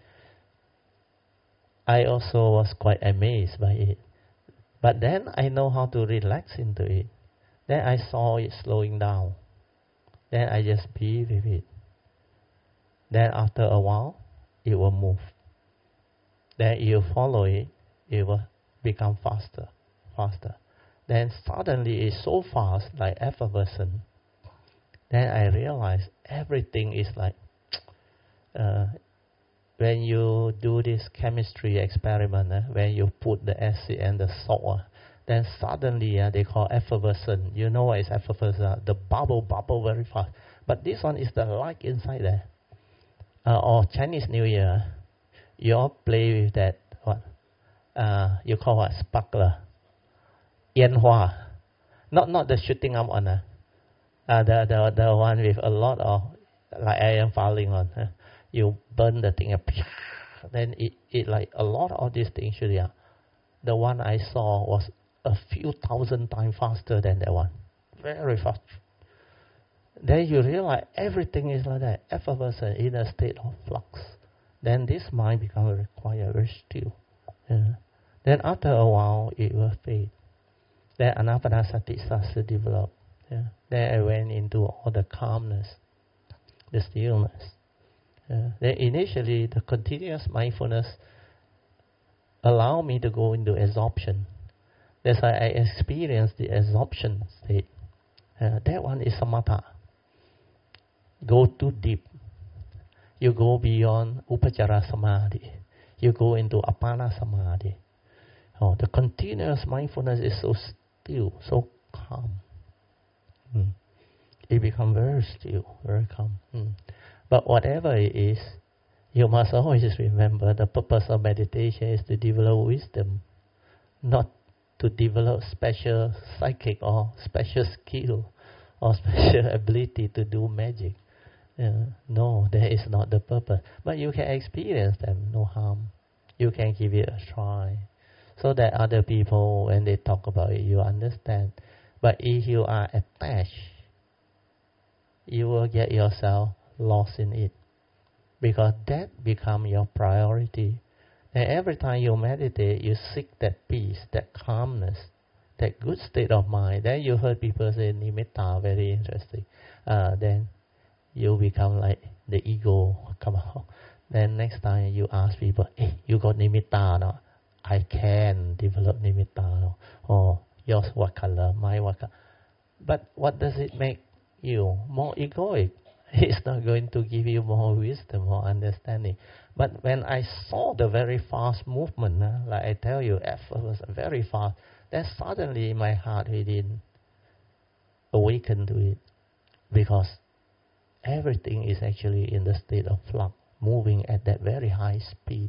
I also was quite amazed by it. But then I know how to relax into it. Then I saw it slowing down. Then I just be with it. Then after a while, it will move. Then you follow it, it will become faster, faster. Then suddenly it's so fast, like effervescent. Then I realized everything is like, uh, when you do this chemistry experiment, uh, when you put the acid and the salt, uh, then suddenly uh, they call effervescent. You know what is effervescent? Uh, the bubble, bubble very fast. But this one is the light inside there. Uh, or Chinese New Year, you all play with that, what? Uh, you call what? Sparkler. Yanhua. Not, not the shooting up one. Uh, Uh, the, the the one with a lot of, like iron falling on, uh, you burn the thing, uh, then it, it like a lot of these things. Actually, uh, the one I saw was a few thousand times faster than that one, very fast. Then you realize everything is like that, effervescent, in a state of flux. Then this mind becomes very quiet, very still. Yeah. Then after a while, it will fade. Then anapanasati starts to develop. Yeah. Then I went into all the calmness, the stillness. Yeah. Then initially, the continuous mindfulness allowed me to go into absorption. That's why I experienced the absorption state. Uh, that one is samatha. Go too deep. You go beyond upachara samadhi. You go into apana samadhi. Oh, the continuous mindfulness is so still, so calm. Mm. It becomes very still, very calm. Mm. But whatever it is, you must always remember the purpose of meditation is to develop wisdom, not to develop special psychic or special skill or special ability to do magic. Uh, no, that is not the purpose. But you can experience them, no harm. You can give it a try, so that other people, when they talk about it, you understand. But if you are attached, you will get yourself lost in it, because that becomes your priority. And every time you meditate, you seek that peace, that calmness, that good state of mind. Then you heard people say nimitta, very interesting. Uh, then you become like the ego come out. Then next time you ask people, hey, you got nimitta no? I can develop nimitta no? Oh, yours what color, mine what color. But what does it make you? More egoic. It's not going to give you more wisdom or understanding. But when I saw the very fast movement, uh, like I tell you, effort was very fast, then suddenly my heart within awakened to it, because everything is actually in the state of flux, moving at that very high speed.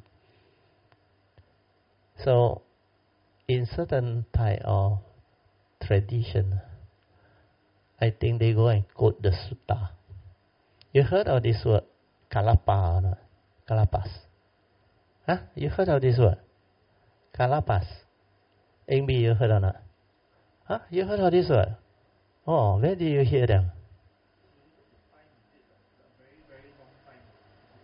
So, in certain type of tradition, I think they go and quote the sutta. You heard of this word, kalapa or not? Kalapas. Huh? You heard of this word? Kalapas. Amy, you heard or not? Huh? You heard of this word? Oh, where did you hear them?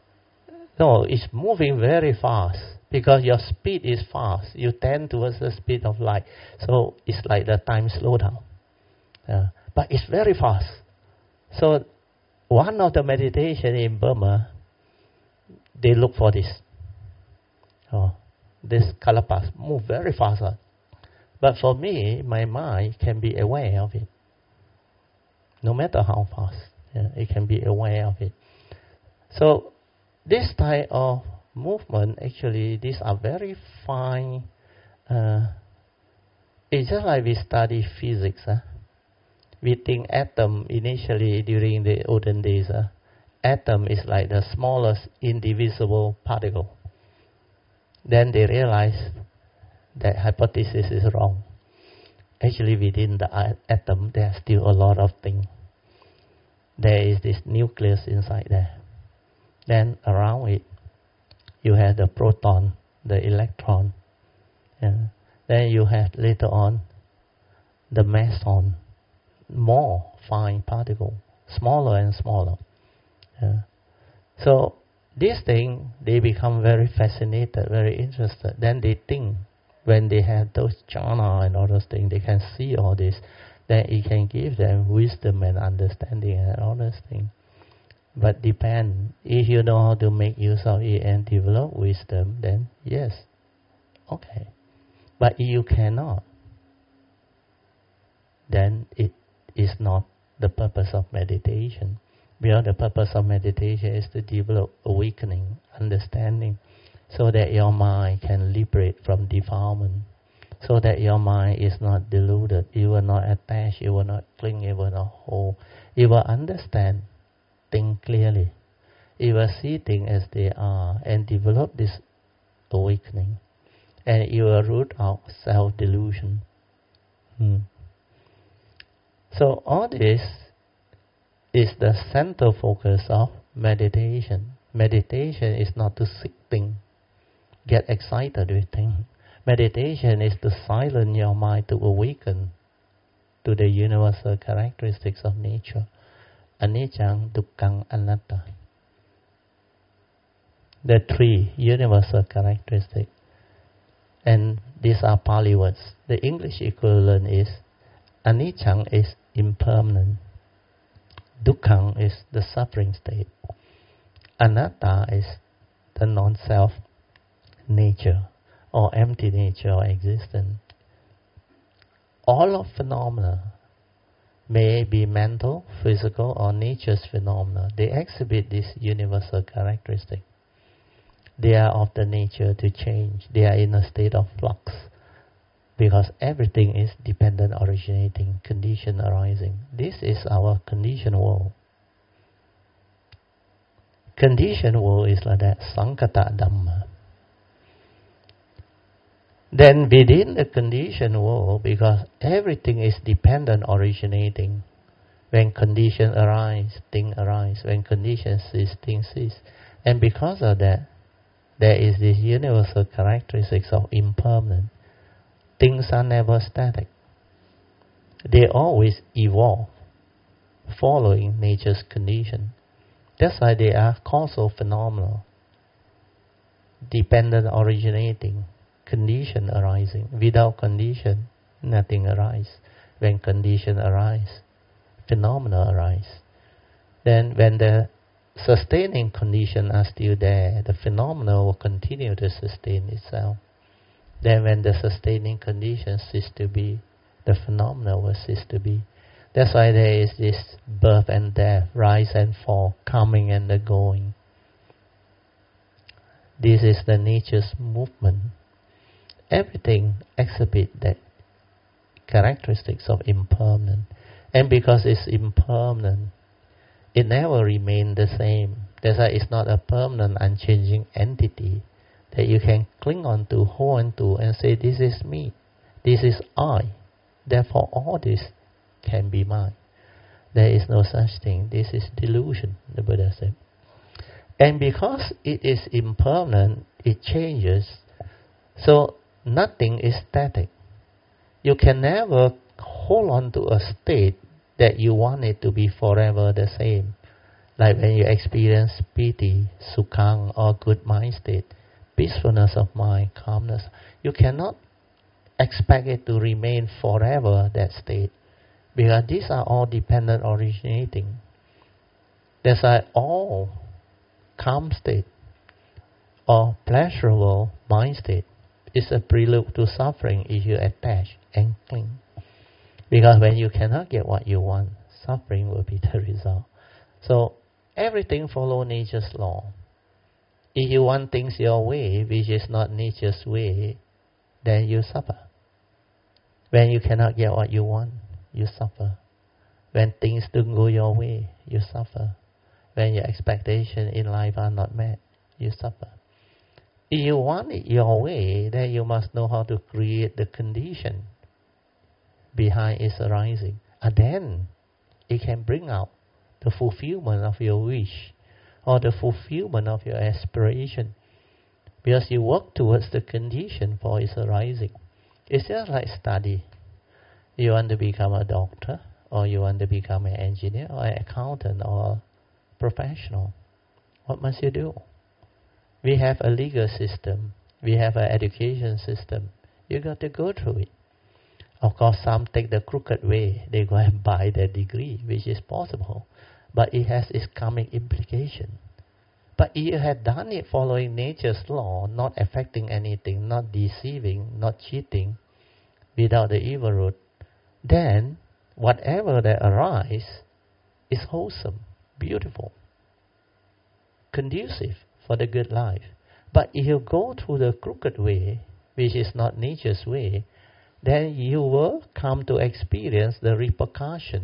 No, it's moving very fast because your speed is fast. You tend towards the speed of light. So it's like the time slow down. Uh, but it's very fast. So one of the meditation in Burma, they look for this. Oh, this Kalapas move very fast. But for me, my mind can be aware of it. No matter how fast, yeah, it can be aware of it. So this type of movement, actually, these are very fine. Uh, it's just like we study physics. Huh? We think atom initially during the olden days, huh? Atom is like the smallest indivisible particle. Then they realize that hypothesis is wrong. Actually, within the atom, there are still a lot of things. There is this nucleus inside there. Then around it, you have the proton, the electron. Yeah. Then you have later on the meson, more fine particle, smaller and smaller. Yeah. So these things, they become very fascinated, very interested. Then they think, when they have those jhana and all those things, they can see all this. Then it can give them wisdom and understanding and all those things. But depend, if you know how to make use of it and develop wisdom, then yes, okay. But if you cannot, then it is not the purpose of meditation. Because the purpose of meditation is to develop awakening, understanding, so that your mind can liberate from defilement, so that your mind is not deluded, you will not attach, you will not cling, you will not hold, you will understand things clearly, you will see things as they are and develop this awakening, and you will root out self-delusion. Hmm. So all this is the central focus of meditation. Meditation is not to seek things, get excited with things. Meditation is to silence your mind, to awaken to the universal characteristics of nature. Anicca, Dukkha, Anatta. The three universal characteristics. And these are Pali words. The English equivalent is Anicca is impermanent. Dukkha is the suffering state. Anatta is the non-self nature or empty nature or existence. All of phenomena may be mental, physical, or nature's phenomena. They exhibit this universal characteristic. They are of the nature to change. They are in a state of flux because everything is dependent, originating, condition arising. This is our conditioned world. Conditioned world is like that, Sankata Dhamma. Then within the conditioned world, because everything is dependent, originating, when condition arise, thing arise. When condition cease, thing cease. And because of that, there is this universal characteristics of impermanence. Things are never static. They always evolve, following nature's condition. That's why they are causal phenomena, dependent, originating, condition arising. Without condition, nothing arises. When condition arise, phenomena arise. Then when the sustaining conditions are still there, the phenomena will continue to sustain itself. Then when the sustaining conditions cease to be, the phenomena will cease to be. That's why there is this birth and death, rise and fall, coming and the going. This is the nature's movement. Everything exhibits that characteristics of impermanence. And because it's impermanent, it never remains the same. That's why it's not a permanent, unchanging entity that you can cling on to, hold on to, and say, this is me, this is I. Therefore, all this can be mine. There is no such thing. This is delusion, the Buddha said. And because it is impermanent, it changes. So nothing is static. You can never hold on to a state that you want it to be forever the same. Like when you experience piti, sukhang, or good mind state, peacefulness of mind, calmness, you cannot expect it to remain forever, that state. Because these are all dependent originating. That's why all calm state or pleasurable mind state is a prelude to suffering if you attach and cling. Because when you cannot get what you want, suffering will be the result. So everything follows nature's law. If you want things your way, which is not nature's way, then you suffer. When you cannot get what you want, you suffer. When things don't go your way, you suffer. When your expectations in life are not met, you suffer. If you want it your way, then you must know how to create the condition behind its arising. And then it can bring out the fulfillment of your wish or the fulfillment of your aspiration. Because you work towards the condition for its arising. It's just like study. You want to become a doctor, or you want to become an engineer, or an accountant, or a professional. What must you do? We have a legal system. We have an education system. You got to go through it. Of course, some take the crooked way. They go and buy their degree, which is possible. But it has its karmic implication. But if you have done it following nature's law, not affecting anything, not deceiving, not cheating, without the evil root, then whatever that arises is wholesome, beautiful, conducive for the good life. But if you go through the crooked way, which is not nature's way, then you will come to experience the repercussion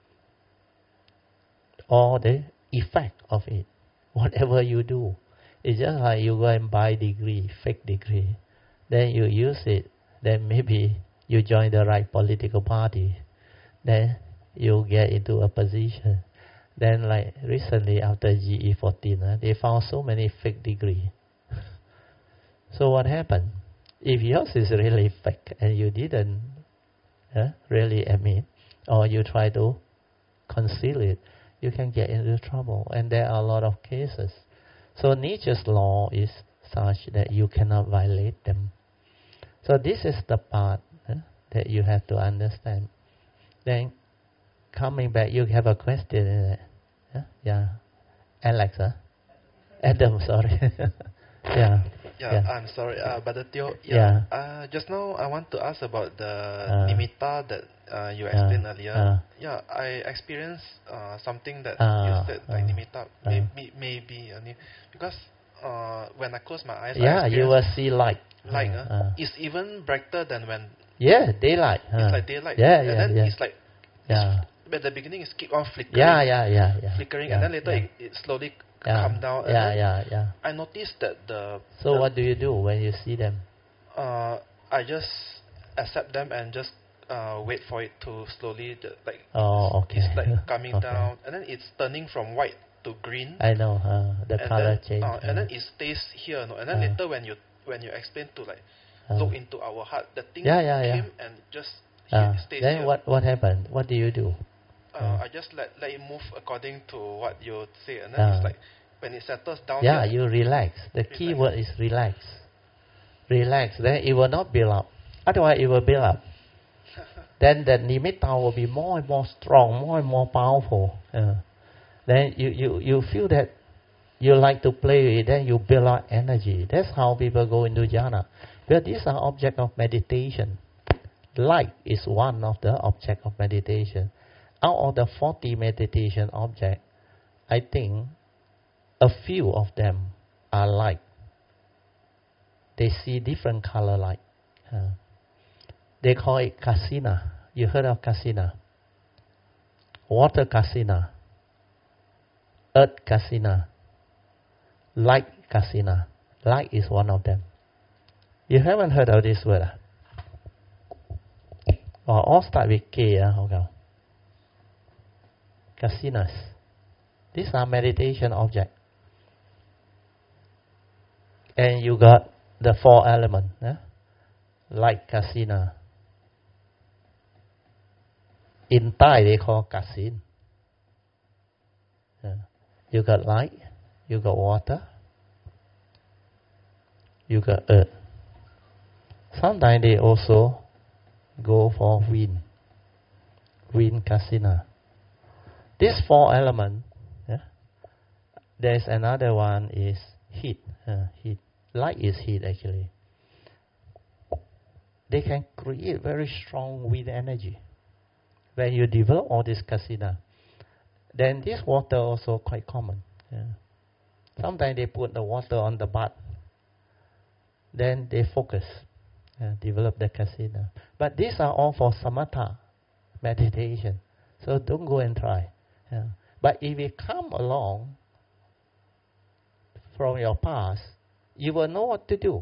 or the effect of it. Whatever you do, it's just like you go and buy degree, fake degree, then you use it, then maybe you join the right political party, then you get into a position. Then like recently after G E fourteen, uh, they found so many fake degrees. So what happened? If yours is really fake and you didn't uh, really admit, or you try to conceal it, you can get into trouble. And there are a lot of cases. So nature's law is such that you cannot violate them. So this is the part uh, that you have to understand. Then coming back, you have a question in it. Yeah, yeah. Alex, huh? Adam, sorry. yeah. Yeah, yeah, I'm sorry, uh, Brother Teo. Yeah. Yeah. Uh, just now, I want to ask about the Uh, nimitta that uh, you explained uh, earlier. uh, yeah, I experienced uh, something that Uh, you said, like uh, nimitta, uh. maybe, maybe uh, ni- because uh, when I close my eyes, yeah, I you will experience see light. light. Uh, Uh, uh. it's even brighter than when Yeah, daylight. Uh. it's like daylight. Yeah, and yeah, then yeah. it's like, Yeah. it's, at the beginning, it's keep on flickering. Yeah, yeah, yeah, yeah. Flickering, yeah, and then later yeah. it, it slowly yeah. come down. And Yeah, then yeah, yeah. I noticed that the So the, what do you do when you see them? Uh, I just accept them and just uh, wait for it to slowly, ju- like, Oh, okay. it's like coming Okay. down, and then it's turning from white to green. I know, uh, the and color then, change. Uh, and uh, then it stays here, no? And then Uh. later when you when you explain to like uh, look into our heart, the thing Yeah, yeah, yeah. came and just uh, he- stays then here. what what happened? What do you do? Uh, uh. I just let let it move according to what you say, and then Uh. it's like when it settles down. Yeah, here, you relax. The key Relax. word is relax. Relax. Then it will not build up. Otherwise, it will build up. Then the nimitta will be more and more strong, more and more powerful. Uh, then you, you, you feel that you like to play with it, then you build up energy. That's how people go into jhana. But these are objects of meditation. Light is one of the object of meditation. Out of the forty meditation objects, I think a few of them are light. They see different color light. Uh, they call it kasina. You heard of kasina? Water kasina. Earth kasina. Light kasina. Light is one of them. You haven't heard of this word? Or all start with K. Uh, okay. Kasinas. These are meditation objects. And you got the four elements. Eh? Light kasina. In Thai they call kasin. Yeah. You got light, you got water, you got earth. Sometimes they also go for wind, wind kasina. These four elements, yeah? There's another one is heat, uh, heat. Light is heat actually. They can create very strong wind energy. When you develop all this kasina, then this water also quite common. Yeah. Sometimes they put the water on the butt. Then they focus, uh, develop the kasina. But these are all for samatha meditation. So don't go and try. Yeah. But if you come along from your past, you will know what to do.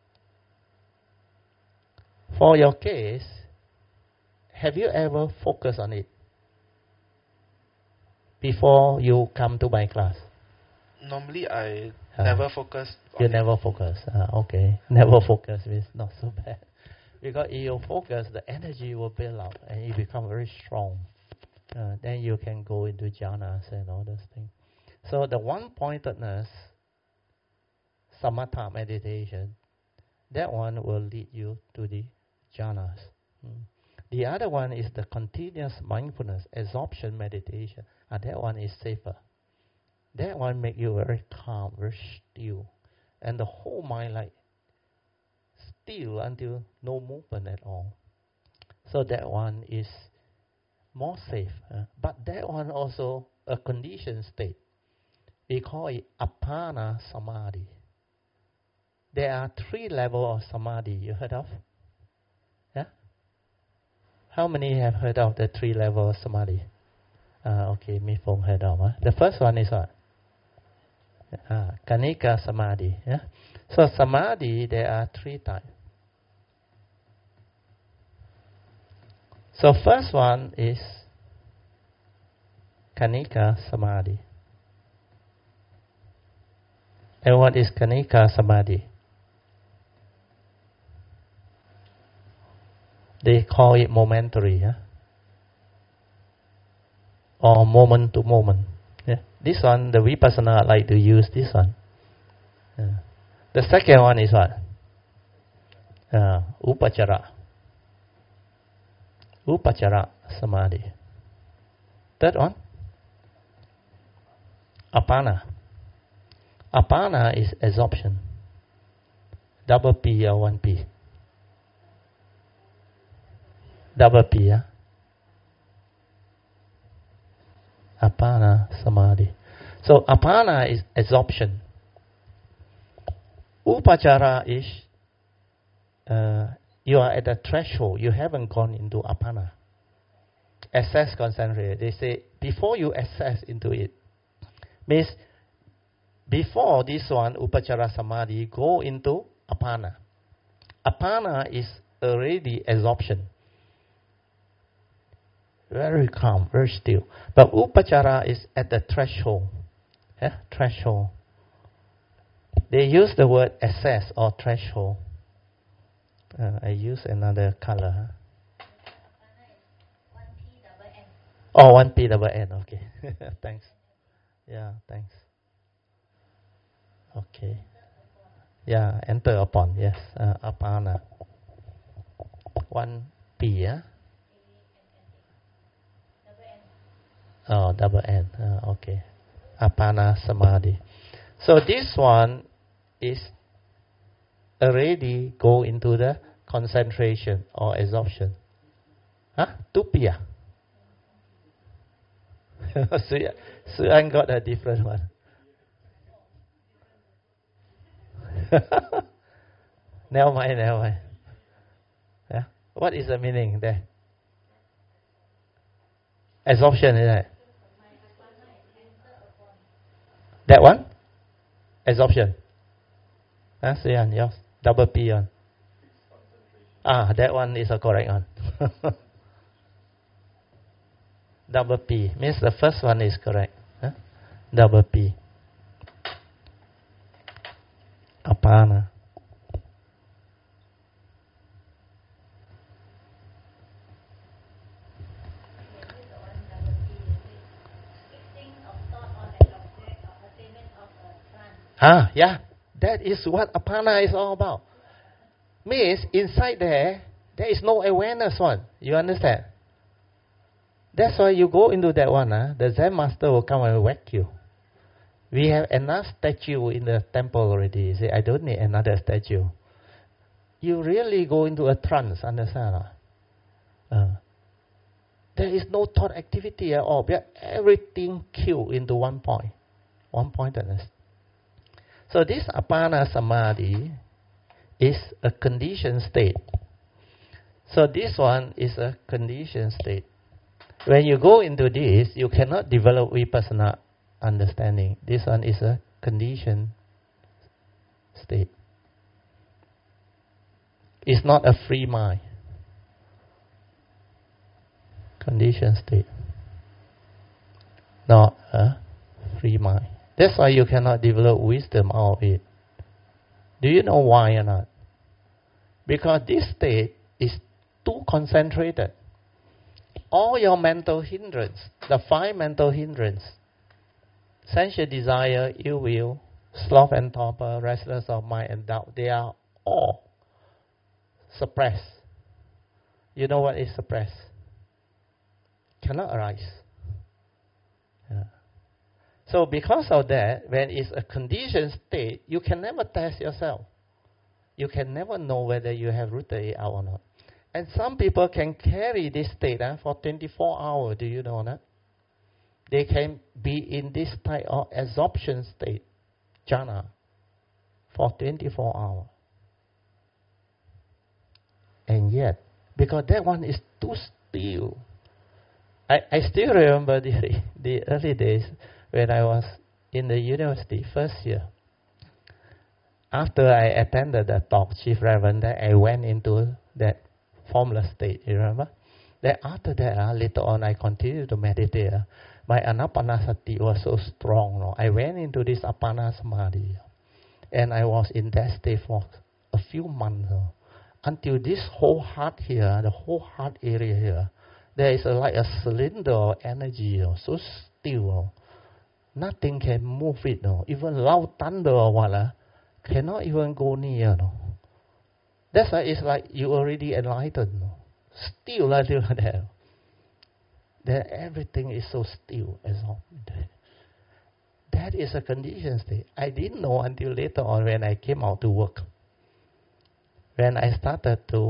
For your case, have you ever focused on it before you come to my class? Normally, I Uh, never focus. You on never it. focus. Uh, okay. Never focus means not so bad. Because if you focus, the energy will build up and it become very strong. Uh, then you can go into jhanas and all those things. So the one-pointedness, samatha meditation, that one will lead you to the jhanas. Mm. The other one is the continuous mindfulness, absorption meditation. And that one is safer. That one make you very calm, very still. And the whole mind like still until no movement at all. So that one is more safe. Uh, but that one also a conditioned state. We call it apana samadhi. There are three levels of samadhi you heard of? Yeah? How many have heard of the three levels of samadhi? Uh, okay, me from heard of. Huh? The first one is what? Uh, Kanika samadhi. Yeah? So samadhi, there are three types. So first one is Kanika samadhi. And what is Kanika samadhi? They call it momentary, yeah? Or moment to moment. Yeah? This one, the Vipassana like to use this one. Yeah. The second one is what? Uh, upachara. Upachara samadhi. Third one? Apana. Apana is absorption. Double P or one P? Double P, yeah? Apana samadhi. So apana is absorption. Upachara is uh, you are at the threshold. You haven't gone into apana. Access concentration. They say before you access into it, means before this one upachara samadhi go into apana. Apana is already absorption. Very calm, very still. But upachara is at the threshold. Yeah? Threshold. They use the word access or threshold. Uh, I use another color. Oh, one P double N. Okay. Thanks. Yeah, thanks. Okay. Yeah, enter upon. Yes, uh, apana. One P, yeah? Oh, double N. Uh, okay. Apana samadhi. So this one is already go into the concentration or absorption. Huh? Tupia. Suan got a different one. Never mind, never mind. Yeah? What is the meaning there? Absorption, is it? That one? Absorption. Huh? Suan, yours. Double P on. Ah, that one is a correct one. Double P means the first one is correct. Huh? Double P. Apana. Ah, yeah. That is what apana is all about. Means inside there, there is no awareness one. You understand? That's why you go into that one. Huh? The Zen master will come and whack you. We have enough statue in the temple already. You say, I don't need another statue. You really go into a trance, understand? Uh, there is no thought activity at all. Everything queued into one point. One pointedness. So this apana samadhi is a conditioned state. So this one is a conditioned state. When you go into this, you cannot develop vipassana understanding. This one is a conditioned state. It's not a free mind. Conditioned state. Not a free mind. That's why you cannot develop wisdom out of it. Do you know why or not? Because this state is too concentrated. All your mental hindrance, the five mental hindrance, sensual desire, ill will, sloth and torpor, restlessness of mind and doubt, they are all suppressed. You know what is suppressed? Cannot arise. Yeah. So because of that, when it's a conditioned state, you can never test yourself. You can never know whether you have rooted it out or not. And some people can carry this state uh, for twenty-four hours. Do you know that? They can be in this type of absorption state, jhana, for twenty-four hours. And yet, because that one is too still. I, I still remember the, the early days when I was in the university, first year. After I attended the talk, Chief Reverend, I went into that formless state, you remember? Then after that, uh, later on, I continued to meditate. Uh, my anapanasati was so strong. No? I went into this apana samadhi. And I was in that state for a few months. No? Until this whole heart here, the whole heart area here, there is a, like a cylinder of energy, no? So still. No? Nothing can move it. No? Even loud thunder or what, uh, cannot even go near. No? That's why it's like you already enlightened. No? Still like that. Then everything is so still as all. That is a conditioned state. I didn't know until later on when I came out to work. When I started to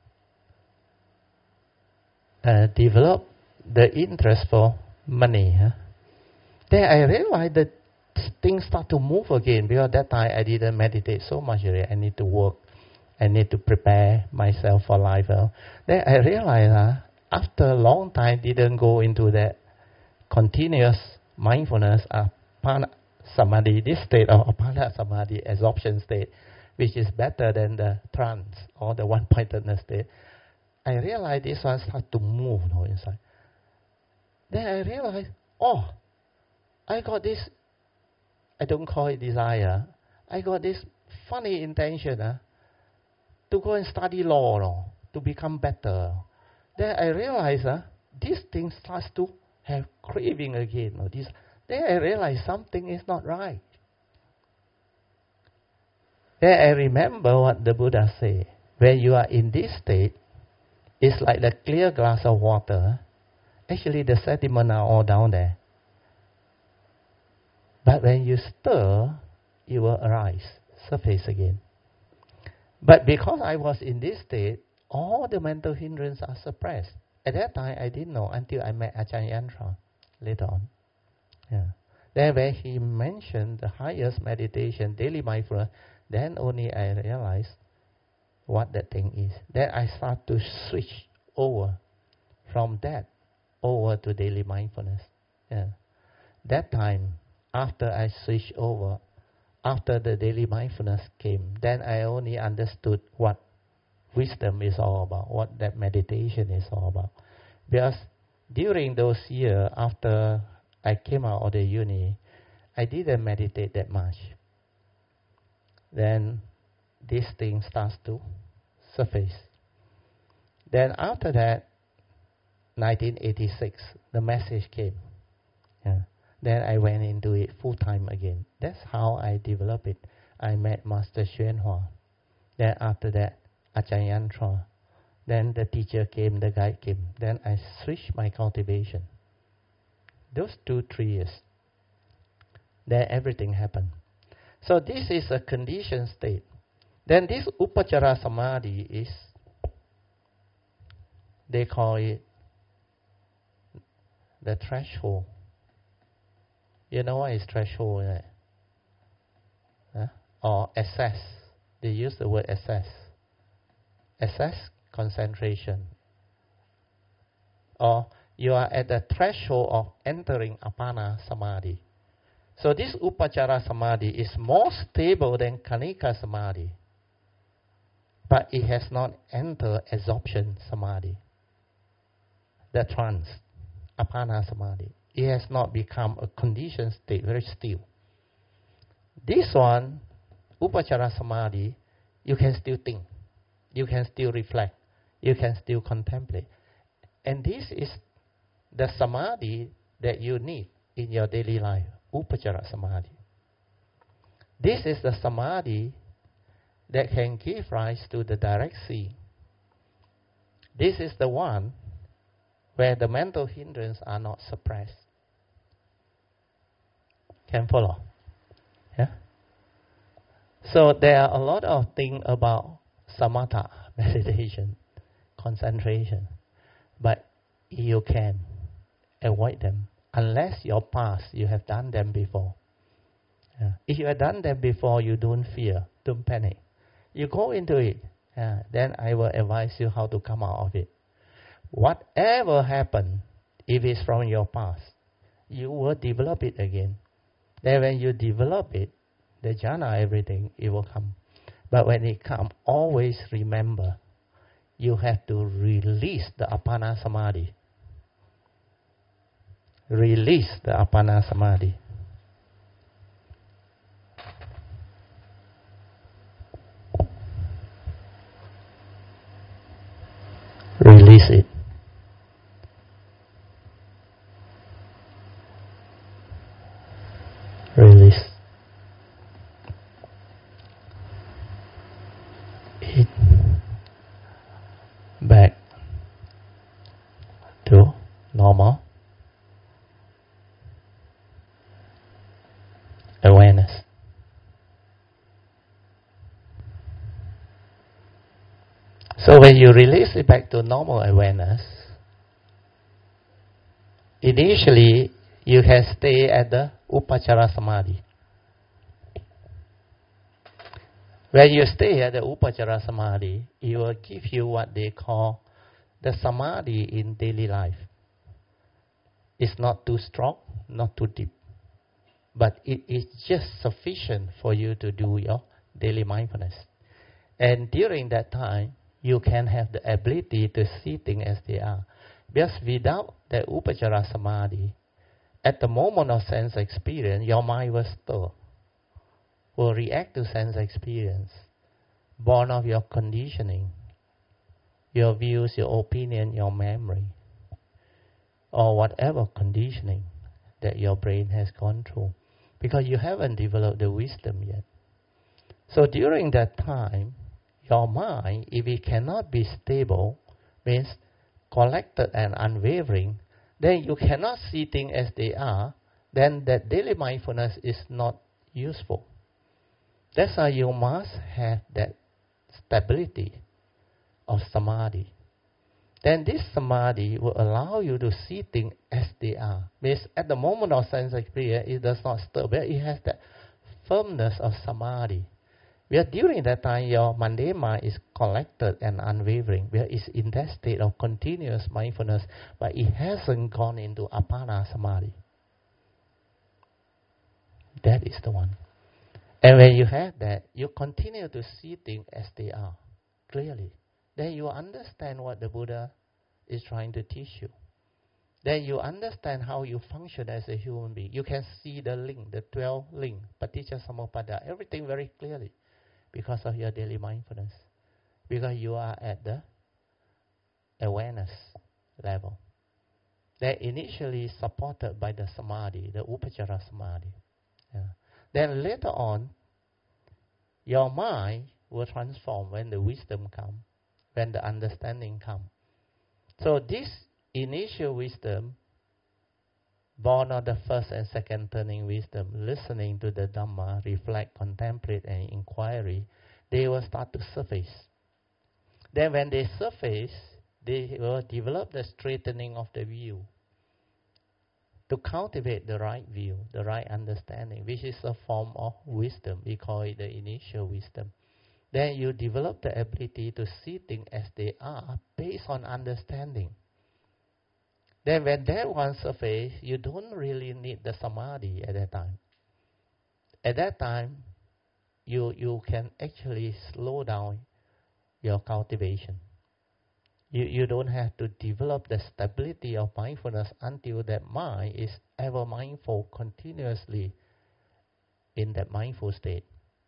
uh, develop the interest for money, huh? Then I realized that things start to move again, because that time I didn't meditate so much. I need to work. I need to prepare myself for life. Uh. Then I realized uh, after a long time, didn't go into that continuous mindfulness, apana samadhi, this state of apana samadhi, absorption state, which is better than the trance or the one-pointedness state. I realized this one starts to move no, inside. Then I realized, oh, I got this, I don't call it desire, I got this funny intention uh, to go and study law, no, to become better. Then I realized uh, this thing starts to have craving again. No, this, then I realized something is not right. Then I remember what the Buddha said. When you are in this state, it's like the clear glass of water. Actually, the sediment are all down there. But when you stir, it will arise, surface again. But because I was in this state, all the mental hindrances are suppressed. At that time, I didn't know until I met Ajahn Yantra later on. Yeah. Then when he mentioned the highest meditation, daily mindfulness, then only I realized what that thing is. Then I start to switch over from that over to daily mindfulness. Yeah. That time, after I switched over, after the daily mindfulness came, then I only understood what wisdom is all about, what that meditation is all about. Because during those years, after I came out of the uni, I didn't meditate that much. Then this thing starts to surface. Then after that, nineteen eighty-six, the message came. Yeah. Then I went into it full time again. That's how I developed it. I met Master Xuan Hua. Then after that, Ajahn Yantra. Then the teacher came, the guide came. Then I switched my cultivation. Those two, three years. Then everything happened. So this is a conditioned state. Then this Upachara Samadhi is, they call it the threshold. You know what is threshold, right? Huh? Or assess. They use the word assess. Assess concentration. Or you are at the threshold of entering Apana Samadhi. So this Upachara Samadhi is more stable than Kanika Samadhi. But it has not entered absorption Samadhi. The trance, Apana Samadhi. It has not become a conditioned state, very still. This one, Upachara Samadhi, you can still think. You can still reflect. You can still contemplate. And this is the Samadhi that you need in your daily life, Upachara Samadhi. This is the Samadhi that can give rise to the direct seeing. This is the one where the mental hindrances are not suppressed. Can follow? Yeah? So there are a lot of things about samatha, meditation, concentration, but you can avoid them unless your past, you have done them before. Yeah. If you have done them before, you don't fear, don't panic. You go into it, yeah, then I will advise you how to come out of it. Whatever happened, if it's from your past, you will develop it again. Then when you develop it, the jhana, everything, it will come. But when it comes, always remember, you have to release the Apana Samadhi. Release the Apana Samadhi. Release it. Release it back to normal awareness. So when you release it back to normal awareness, initially you can stay at the Upachara Samadhi. When you stay at the Upachara Samadhi, it will give you what they call the Samadhi in daily life. It's not too strong, not too deep, but it is just sufficient for you to do your daily mindfulness. And during that time, you can have the ability to see things as they are. Because without the Upachara Samadhi, at the moment of sense experience, your mind will stir, will react to sense experience, born of your conditioning, your views, your opinion, your memory, or whatever conditioning that your brain has gone through, because you haven't developed the wisdom yet. So during that time, your mind, if it cannot be stable, means collected and unwavering, then you cannot see things as they are, then that daily mindfulness is not useful. That's why you must have that stability of samadhi. Then this samadhi will allow you to see things as they are. Means at the moment of sense experience, it does not stir, but it has that firmness of samadhi. Where during that time, your mundane mind is collected and unwavering, where it's in that state of continuous mindfulness, but it hasn't gone into Apana Samadhi. That is the one. And when you have that, you continue to see things as they are, clearly. Then you understand what the Buddha is trying to teach you. Then you understand how you function as a human being. You can see the link, the twelve link, Paticca Samuppada, everything very clearly. Because of your daily mindfulness. Because you are at the awareness level. They're initially supported by the samadhi, the upachara samadhi. Yeah. Then later on, your mind will transform when the wisdom comes, when the understanding comes. So this initial wisdom, born of the first and second turning wisdom, listening to the Dhamma, reflect, contemplate, and inquiry, they will start to surface. Then when they surface, they will develop the straightening of the view, to cultivate the right view, the right understanding, which is a form of wisdom. We call it the initial wisdom. Then you develop the ability to see things as they are based on understanding. Then when that one surfaces, you don't really need the samadhi at that time. At that time, you, you can actually slow down your cultivation. You, you don't have to develop the stability of mindfulness until that mind is ever mindful continuously in that mindful state.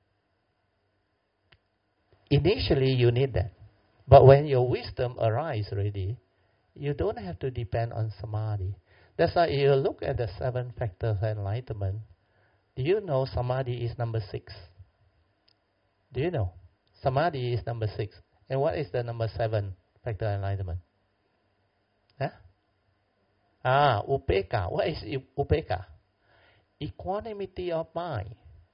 Initially, you need that. But when your wisdom arises already, you don't have to depend on samadhi. That's why you look at the seven factors of enlightenment. Do you know samadhi is number six? Do you know? Samadhi is number six. And what is the number seven factor of enlightenment? Huh? Ah, upeka. What is upeka? Equanimity of mind.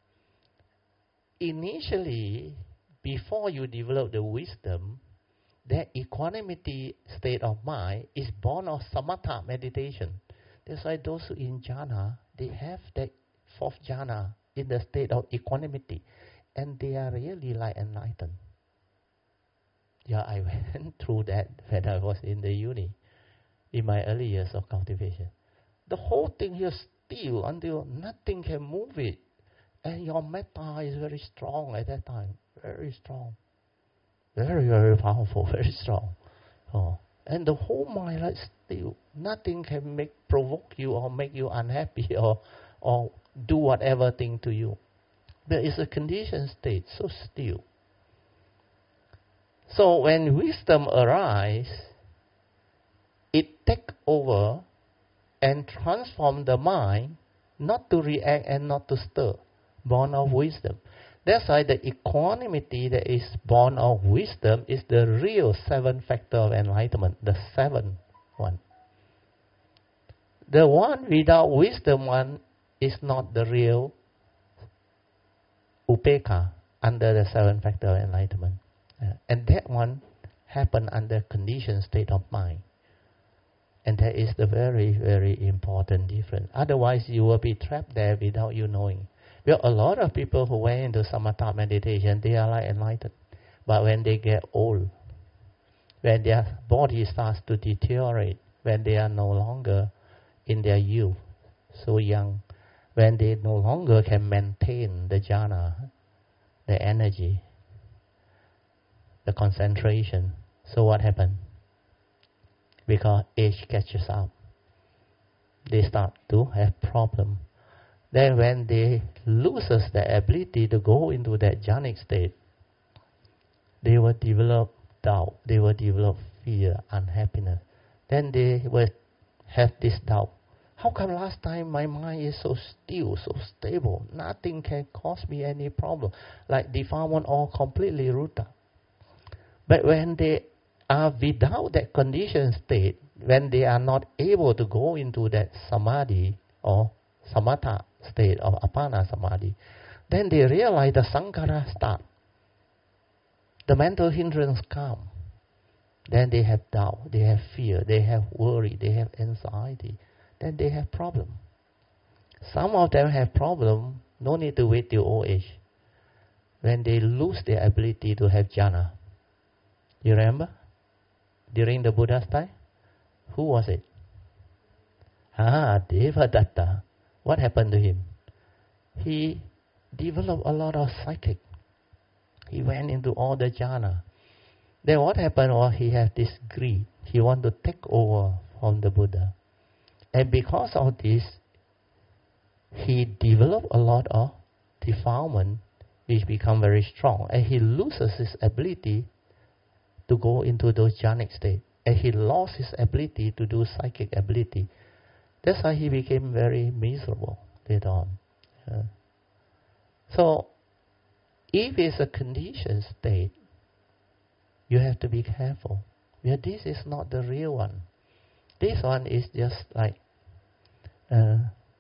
Initially, before you develop the wisdom, that equanimity state of mind is born of samatha meditation. That's why those who in jhana, they have that fourth jhana in the state of equanimity, and they are really like enlightened. Yeah, I went through that when I was in the uni, in my early years of cultivation. The whole thing is still until nothing can move it, and your metta is very strong at that time, very strong. Very, very powerful, very strong. Oh. And the whole mind like still. Nothing can make provoke you or make you unhappy or or do whatever thing to you. There is a conditioned state, so still. So when wisdom arises, it takes over and transforms the mind, not to react and not to stir, born of wisdom. That's why the equanimity that is born of wisdom is the real seven factor of enlightenment, the seventh one. The one without wisdom one is not the real upeka under the seven factor of enlightenment. Uh, and that one happened under conditioned state of mind. And that is the very, very important difference. Otherwise, you will be trapped there without you knowing. Well, a lot of people who went into samatha meditation, they are like enlightened. But when they get old, when their body starts to deteriorate, when they are no longer in their youth, so young, when they no longer can maintain the jhana, the energy, the concentration, so what happened? Because age catches up. They start to have problem. Then when they loses the ability to go into that jhanic state, they will develop doubt, they will develop fear, unhappiness. Then they will have this doubt. How come last time my mind is so still, so stable? Nothing can cause me any problem. Like defilement all completely rooted. But when they are without that conditioned state, when they are not able to go into that samadhi or samatha state of apana samadhi, then they realize the sankhara start. The mental hindrance come. Then they have doubt, they have fear, they have worry, they have anxiety. Then they have problem. Some of them have problem, no need to wait till old age. When they lose their ability to have jhana. You remember? During the Buddha's time? Who was it? Ah, Devadatta. What happened to him? He developed a lot of psychic. He went into all the jhana. Then what happened was he had this greed. He wanted to take over from the Buddha. And because of this, he developed a lot of defilement, which become very strong. And he loses his ability to go into those jhanic state. and he lost his ability to do psychic ability. That's why he became very miserable later on. Uh, so, if it's a conditioned state, you have to be careful. Yeah, this is not the real one. This one is just like uh,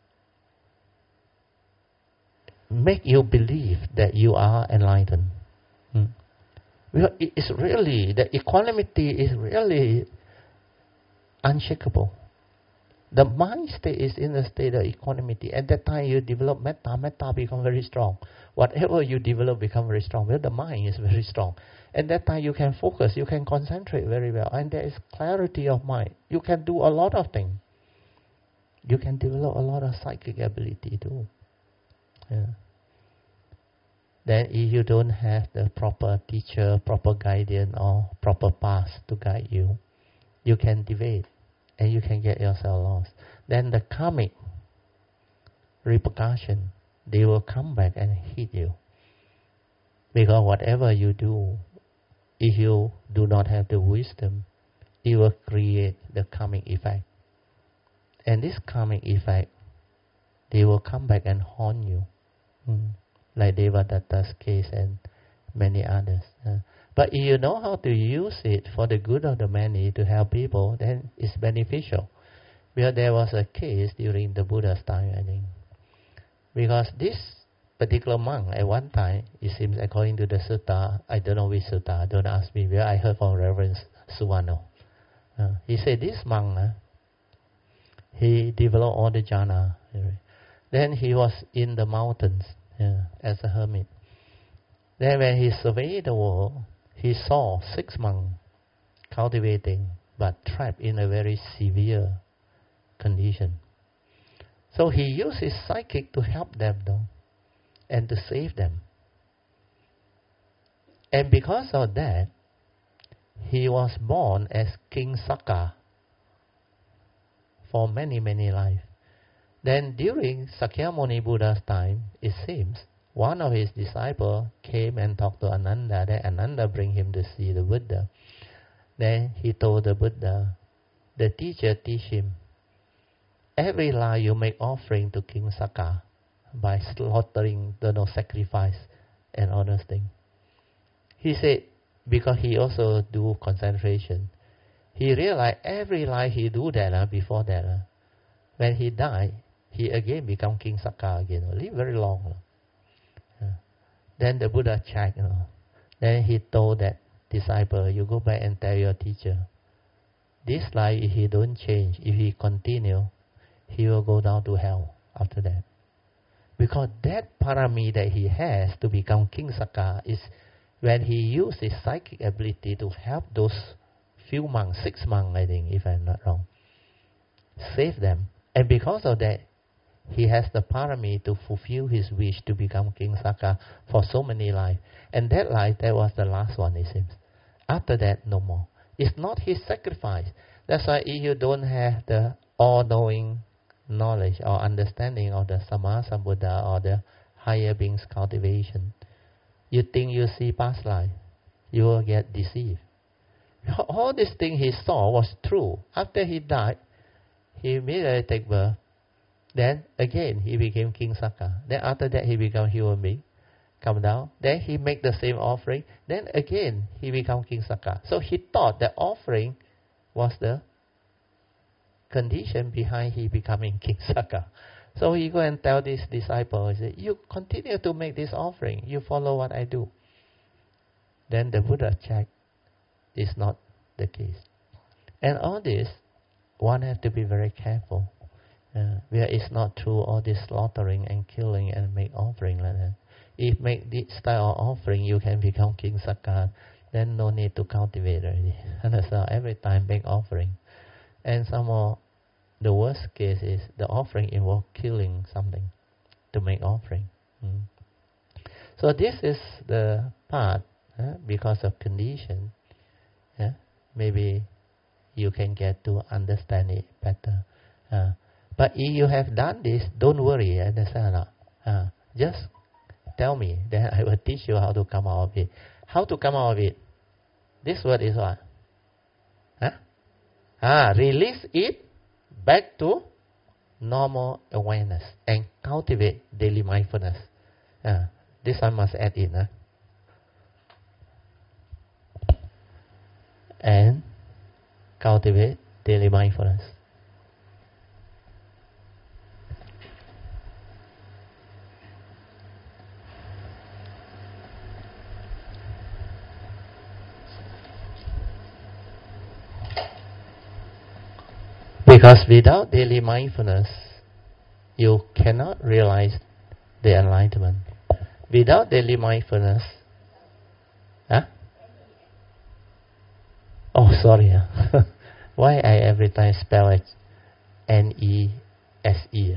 make you believe that you are enlightened. Hmm. Well, it's really, the equanimity is really unshakable. The mind state is in a state of equanimity. At that time you develop metta, metta become very strong. Whatever you develop become very strong. Well, the mind is very strong. At that time you can focus, you can concentrate very well. And there is clarity of mind. You can do a lot of things. You can develop a lot of psychic ability too. Yeah. Then if you don't have the proper teacher, proper guardian or proper path to guide you, you can deviate and you can get yourself lost. Then the karmic repercussion, they will come back and hit you. Because whatever you do, if you do not have the wisdom, it will create the karmic effect. And this karmic effect, they will come back and haunt you. Mm. Like Devadatta's case and many others. Uh, but if you know how to use it for the good of the many to help people, then it's beneficial. Because there was a case during the Buddha's time, I think. Because this particular monk, at one time, it seems according to the sutta, I don't know which sutta, don't ask me, where I heard from Reverend Suwano. Uh, he said this monk, uh, he developed all the jhana. Then he was in the mountains. Yeah, as a hermit. Then when he surveyed the world, he saw six monks cultivating but trapped in a very severe condition. So he used his psychic to help them though, and to save them. And because of that, he was born as King Sakka for many, many lives. Then during Sakyamuni Buddha's time, it seems, one of his disciples came and talked to Ananda. Then Ananda bring him to see the Buddha. Then he told the Buddha, the teacher teach him, every life you make offering to King Sakka by slaughtering, the no sacrifice and all those things. He said, because he also do concentration, he realized every life he do that uh, before that, uh, when he died, he again become King Sakka again, live very long. Uh, then the Buddha checked, you know. Then he told that disciple, you go back and tell your teacher, this life if he don't change, if he continue, he will go down to hell after that. Because that parami that he has to become King Sakka is when he used his psychic ability to help those few monks, six monks I think, if I'm not wrong, save them. And because of that, he has the parami to fulfill his wish to become King Sakka for so many lives. And that life, that was the last one, it seems. After that, no more. It's not his sacrifice. That's why if you don't have the all-knowing knowledge or understanding of the Sammasambuddha or the higher beings cultivation, you think you see past life, you will get deceived. All these things he saw was true. After he died, he immediately take birth. Then again he became King Sakka. Then after that he became human being, come down. Then he make the same offering. Then again he become King Sakka. So he thought that offering was the condition behind he becoming King Sakka. So he go and tell this disciple, he said, you continue to make this offering. You follow what I do. Then the Buddha checked. It's not the case. And all this, one has to be very careful. Uh, where it's not true all this slaughtering and killing and make offering like that. If make this style of offering, you can become King Sakka, then no need to cultivate already. And so every time make offering. And some more, the worst case is the offering involves killing something to make offering. Mm. So this is the part, uh, because of condition, uh, maybe you can get to understand it better. Uh, But if you have done this, don't worry, understand? Uh, just tell me, then I will teach you how to come out of it. How to come out of it? This word is what? Huh? Ah, release it back to normal awareness and cultivate daily mindfulness. Ah, this I must add in. Huh? And cultivate daily mindfulness. Because without daily mindfulness, you cannot realize the enlightenment. Without daily mindfulness, huh? Oh, sorry. Huh? Why I every time spell it N E S E?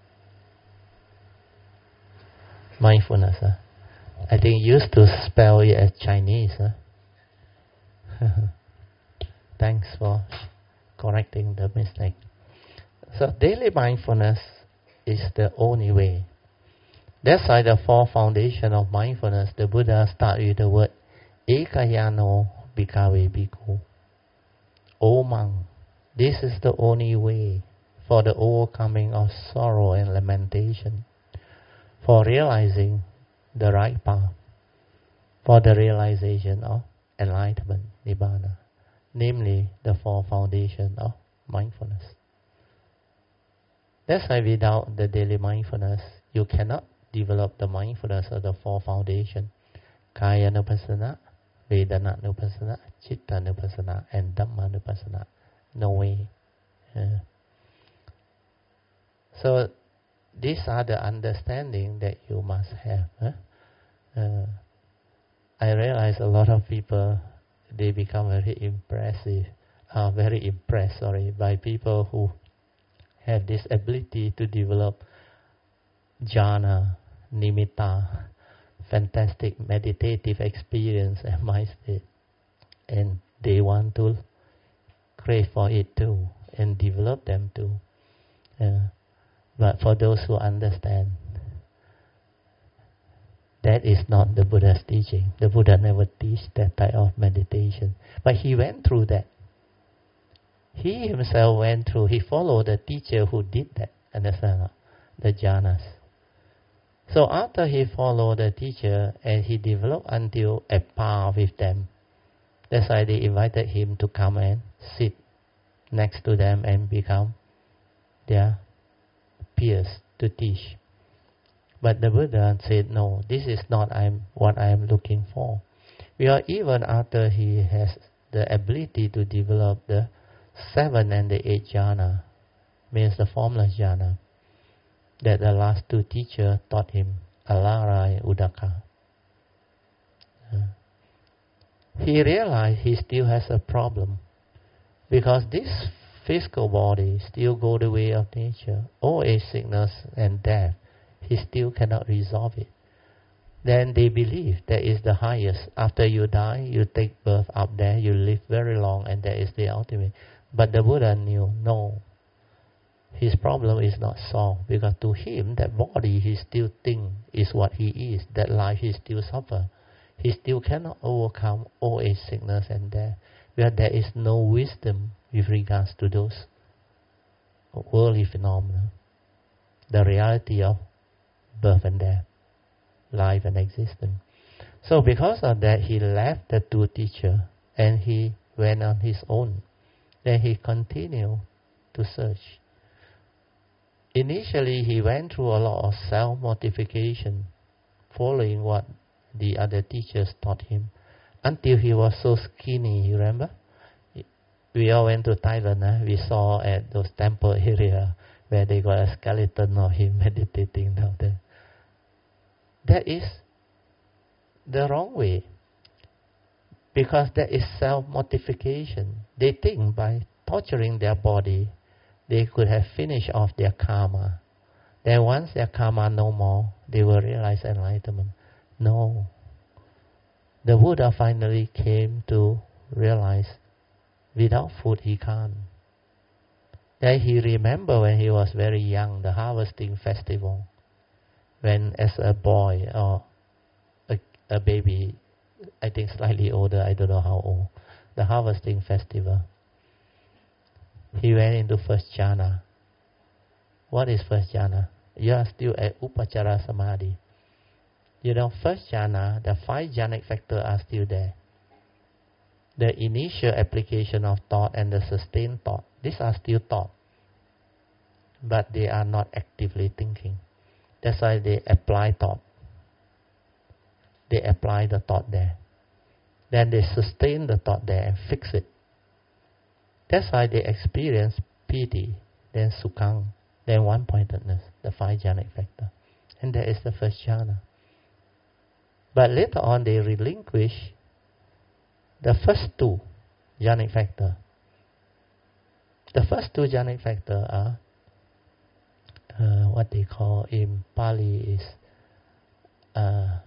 Mindfulness. Huh? I think used to spell it as Chinese. Huh? Thanks for correcting the mistake. So daily mindfulness is the only way. That's why the four foundation of mindfulness, the Buddha start with the word Ekayano Bhikkhave Bhikkhu. O monk, this is the only way for the overcoming of sorrow and lamentation, for realizing the right path, for the realization of enlightenment, Nibbana, namely the four foundation of mindfulness. That's why without the daily mindfulness, you cannot develop the mindfulness of the four foundation: Kaya Nupassana, Vedana Nupassana, Chitta Nupassana, and Dhamma Nupassana. No way. Uh, so these are the understanding that you must have. Huh? Uh, I realize a lot of people, they become very impressive, uh, very impressed, sorry, by people who have this ability to develop jhana, nimitta, fantastic meditative experience and mind state, and they want to crave for it too and develop them too. Uh, but for those who understand, that is not the Buddha's teaching. The Buddha never teach that type of meditation. But he went through that. He himself went through, he followed the teacher who did that, understand? The jhanas. So after he followed the teacher and he developed until a par with them, that's why they invited him to come and sit next to them and become their peers to teach. But the Buddha said, no, this is not I'm, what I am looking for. Because even after he has the ability to develop the seven and the eight jhana, means the formless jhana, that the last two teachers taught him, Alara and Uddaka. Uh, he realized he still has a problem, because this physical body still go the way of nature, old age, sickness and death. He still cannot resolve it. Then they believe that is the highest. After you die, you take birth up there, you live very long, and that is the ultimate. But the Buddha knew, no, his problem is not solved, because to him, that body he still think is what he is, that life he still suffer. He still cannot overcome old age, sickness and death, because there is no wisdom with regards to those worldly phenomena. The reality of birth and death, life and existence. So because of that, he left the two teachers and he went on his own. Then he continued to search. Initially, he went through a lot of self-mortification, following what the other teachers taught him, until he was so skinny, you remember? We all went to Thailand, eh? We saw at those temple area where they got a skeleton of him meditating down there. That is the wrong way, because that is self-mortification. They think by torturing their body, they could have finished off their karma. Then once their karma no more, they will realize enlightenment. No. The Buddha finally came to realize without food he can't. Then he remembered when he was very young, the harvesting festival. When as a boy or a, a baby, I think slightly older, I don't know how old, the harvesting festival. he went into first jhana. What is first jhana? You are still at Upachara Samadhi. You know, first jhana, the five jhanic factors are still there. The initial application of thought and the sustained thought, these are still thought. But they are not actively thinking. That's why they apply thought. They apply the thought there. Then they sustain the thought there and fix it. That's why they experience piti, then sukhang, then one-pointedness, the five jhanic factor. And that is the first jhana. But later on they relinquish the first two jhanic factor. The first two jhanic factor are uh, what they call in Pali is uh,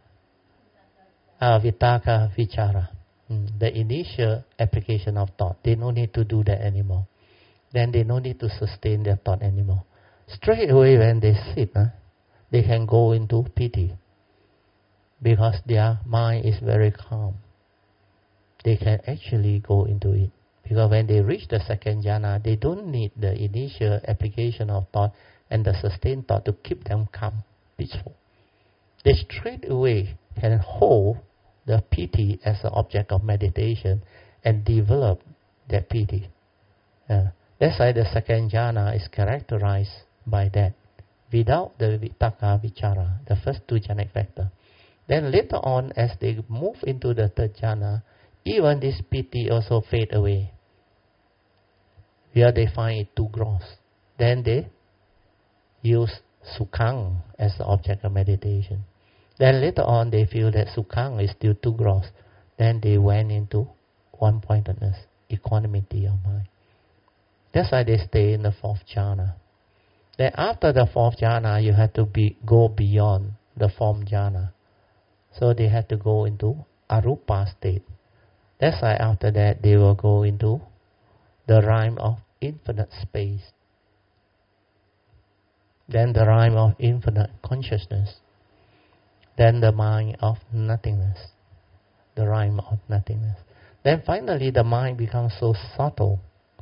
uh, Vitaka Vichara. Mm, the initial application of thought. They no need to do that anymore. Then they no need to sustain their thought anymore. Straight away when they sit, huh, they can go into piti. Because their mind is very calm. They can actually go into it. Because when they reach the second jhana, they don't need the initial application of thought and the sustained thought to keep them calm, peaceful. They straight away can hold the piti as an object of meditation and develop that piti. Uh, that's why the second jhana is characterized by that. Without the vitaka vichara, the first two jhanic factors. Then later on, as they move into the third jhana, even this piti also fade away. Where they find it too gross. Then they use sukhang as the object of meditation. Then later on, they feel that sukhang is still too gross. Then they went into one-pointedness, equanimity of mind. That's why they stay in the fourth jhana. Then after the fourth jhana, you have to be, go beyond the form jhana. So they have to go into arupa state. That's why after that they will go into the realm of infinite space. Then the realm of infinite consciousness. Then the mind of nothingness. The realm of nothingness. Then finally the mind becomes so subtle,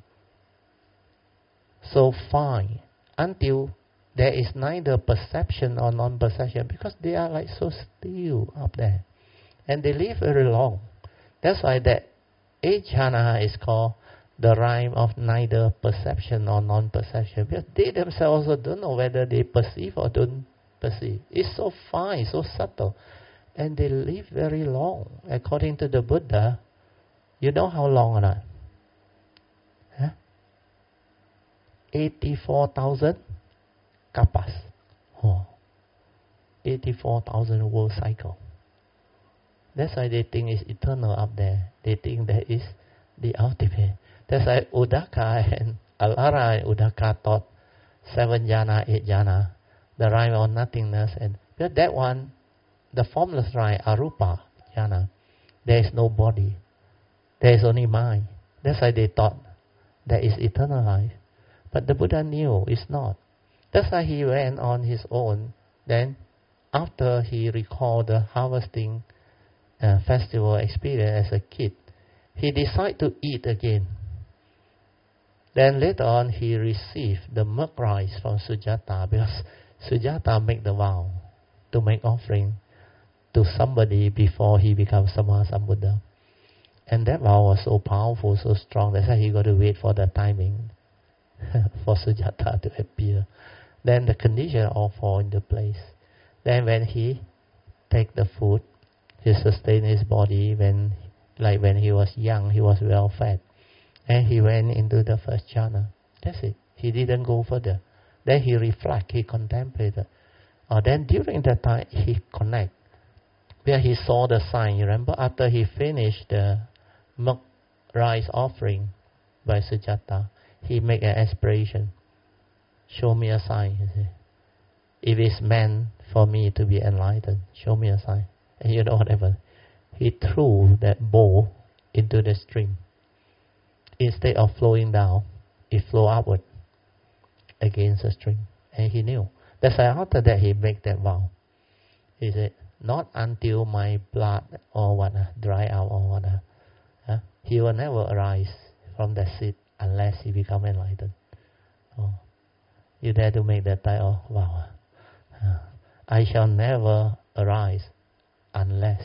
so fine, until there is neither perception or non-perception, because they are like so still up there. And they live very long. That's why that eighth jhana is called the realm of neither perception or non-perception. Because they themselves also don't know whether they perceive or don't perceive. It's so fine, so subtle. And they live very long. According to the Buddha, you know how long or not? Huh? eighty-four thousand kapas. Oh. eighty-four thousand world cycle. That's why they think it's eternal up there. They think that is the ultimate. That's why Udaka and Alara and Udaka taught seven jhana, eight jhana, the realm of nothingness. And but that one, the formless realm, arupa jhana, there is no body. There is only mind. That's why they thought that is eternal life. But the Buddha knew it's not. That's why he went on his own. Then, after he recalled the harvesting uh, festival experience as a kid, he decided to eat again. Then later on, he received the milk rice from Sujata, because Sujata made the vow to make offering to somebody before he becomes Sammasambuddha. And that vow was so powerful, so strong, that's why he got to wait for the timing for Sujata to appear. Then the condition all fall into place. Then when he take the food, he sustain his body. When, like when he was young, he was well fed, and he went into the first jhana. That's it. He didn't go further. Then he reflect, he contemplated. Uh, then during that time, he connect, where he saw the sign. You remember, after he finished the milk rice offering by Sujata, he make an aspiration. Show me a sign, you see. If it's meant for me to be enlightened, show me a sign. And you know what happened? He threw that bowl into the stream. Instead of flowing down, it flowed upward against the stream. And he knew. That's why after that he made that vow. He said, not until my blood or what, uh, dry out or what, uh, he will never arise from that seat alive. unless he become enlightened. Oh, you dare to make that title? Wow. Uh, I shall never arise unless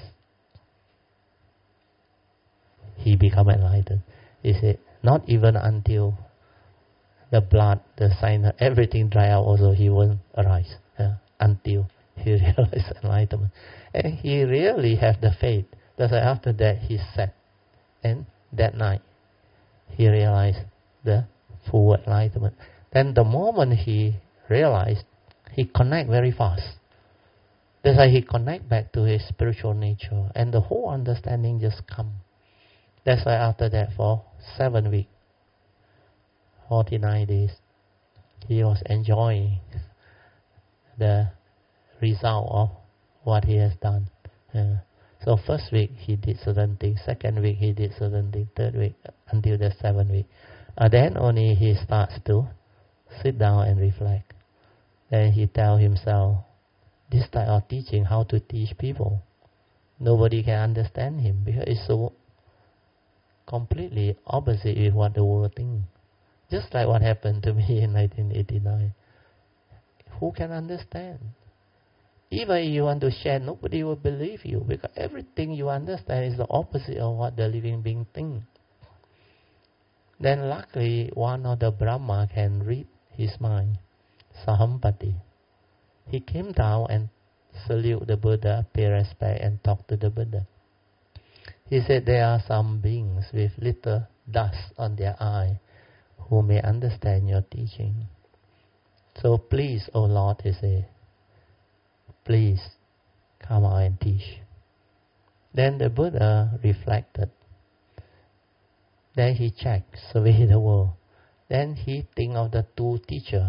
he become enlightened. He said, not even until the blood, the sign, everything dry out also, he won't arise. Uh, until he realized enlightenment. And he really have the faith. That's why after that he sat. And that night he realized the full enlightenment. Then the moment he realized, he connect very fast. That's why he connect back to his spiritual nature. And the whole understanding just come. That's why after that for seven weeks, forty-nine days, he was enjoying the result of what he has done. Uh, so first week he did certain things, second week he did certain things, third week until the seventh week. Uh, then only he starts to sit down and reflect. Then he tell himself, this type of teaching, how to teach people, nobody can understand him because it's so completely opposite with what the world thinks. Just like what happened to me in nineteen eighty-nine. Who can understand? Even if you want to share, nobody will believe you because everything you understand is the opposite of what the living being thinks. Then luckily, one of the Brahma can read his mind, Sahampati. He came down and salute the Buddha, pay respect and talk to the Buddha. He said there are some beings with little dust on their eye who may understand your teaching. So please, O Lord, he said, please come out and teach. Then the Buddha reflected. Then he checked, surveyed the world. Then he think of the two teachers.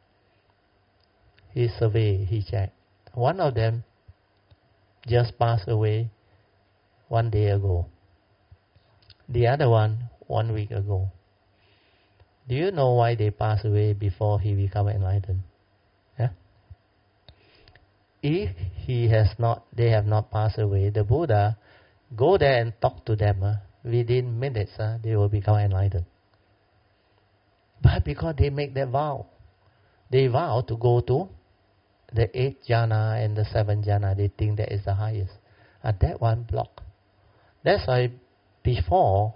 He surveyed, he checked. One of them just passed away one day ago. The other one, one week ago. Do you know why they passed away before he became enlightened? Yeah? If he has not, they have not passed away, the Buddha go there and talk to them. Uh, within minutes, uh, they will become enlightened. But because they make that vow, they vow to go to the eighth jhana and the seventh jhana. They think that is the highest. And that one block. That's why before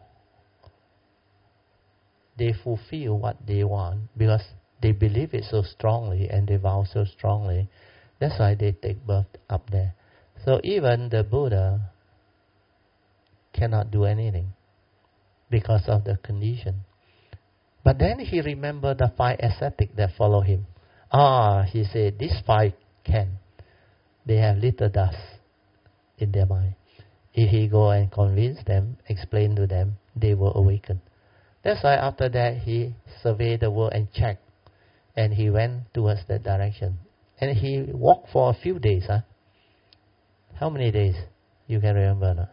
they fulfill what they want, because they believe it so strongly and they vow so strongly, that's why they take birth up there. So even the Buddha cannot do anything because of the condition. But then he remembered the five ascetics that follow him. Ah, he said, these five can. They have little dust in their mind. If he go and convince them, explain to them, they will awaken. That's why after that he surveyed the world and checked. And he went towards that direction. And he walked for a few days. Huh? How many days? You can remember now?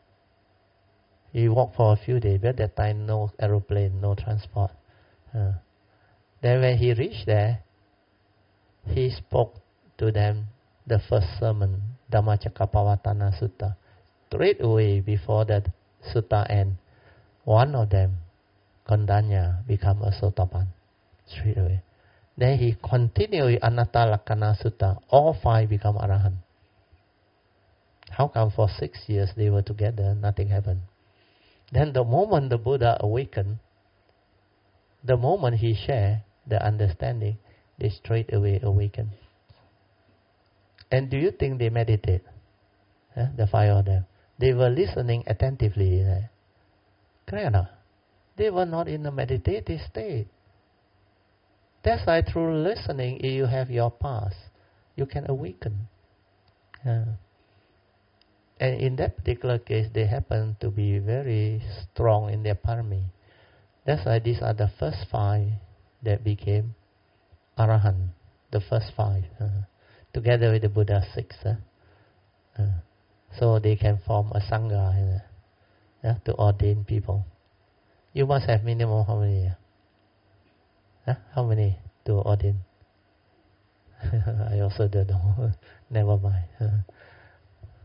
He walked for a few days. But at that time no aeroplane, no transport. Uh, then when he reached there, he spoke to them the first sermon, Dhammacakkappavattana Sutta. Straight away before that sutta end, one of them, Kondanya, become a Sotapan. Straight away. Then he continued with Anatta Lakkhana Sutta. All five become Arahant. How come for six years they were together, nothing happened? Then the moment the Buddha awakened, the moment he shared the understanding, they straight away awakened. And do you think they meditate? Huh? The five of them. They were listening attentively. Correct or not? They were not in a meditative state. That's why through listening, if you have your past, you can awaken. Uh, and in that particular case, they happen to be very strong in their parami. That's why these are the first five that became Arahant. The first five. Uh, together with the Buddha, six. Uh, uh, so they can form a Sangha uh, uh, to ordain people. You must have minimum how many? Uh? Huh? How many to ordain? I also don't know. Never mind.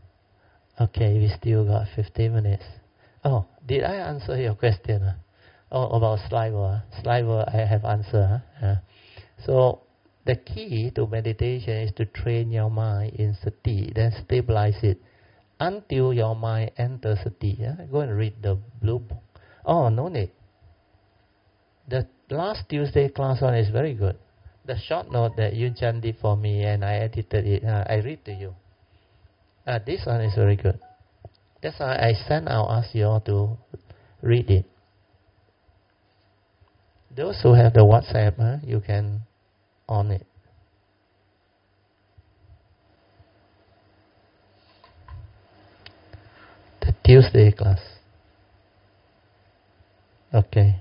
Okay, we still got fifteen minutes. Oh, did I answer your question? Oh, about saliva. Saliva, I have answer. Huh? Uh, so the key to meditation is to train your mind in sati, then stabilize it until your mind enters sati. Yeah? Go and read the blue book. Oh, no need. The last Tuesday class one is very good. The short note that Yun-chan did for me and I edited it, uh, I read to you. Uh, this one is very good. That's why I sent out, ask you all to read it. Those who have the WhatsApp, huh, you can on it. The Tuesday class. Okay.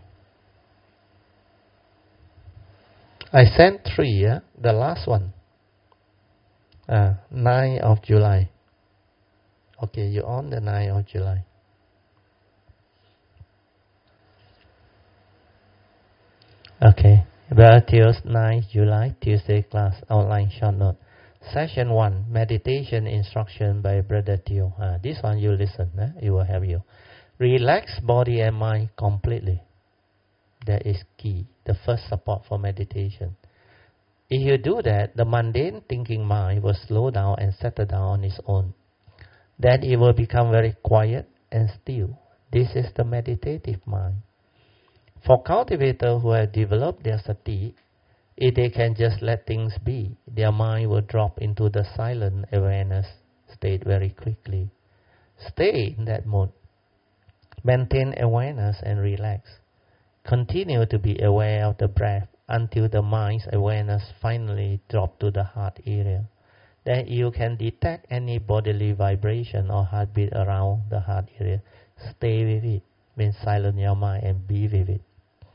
I sent three, yeah? The last one. Uh, ninth of July. Okay, you're on the ninth of July. Okay. Relatives, ninth July, Tuesday class, outline short note. Session one, meditation instruction by Brother Teo. Uh, this one you listen, eh? It will help you. Relax body and mind completely. That is key, the first support for meditation. If you do that, the mundane thinking mind will slow down and settle down on its own. Then it will become very quiet and still. This is the meditative mind. For cultivators who have developed their sati, if they can just let things be, their mind will drop into the silent awareness state very quickly. Stay in that mode. Maintain awareness and relax. Continue to be aware of the breath until the mind's awareness finally drops to the heart area. Then you can detect any bodily vibration or heartbeat around the heart area. Stay with it. Means silence your mind and be with it.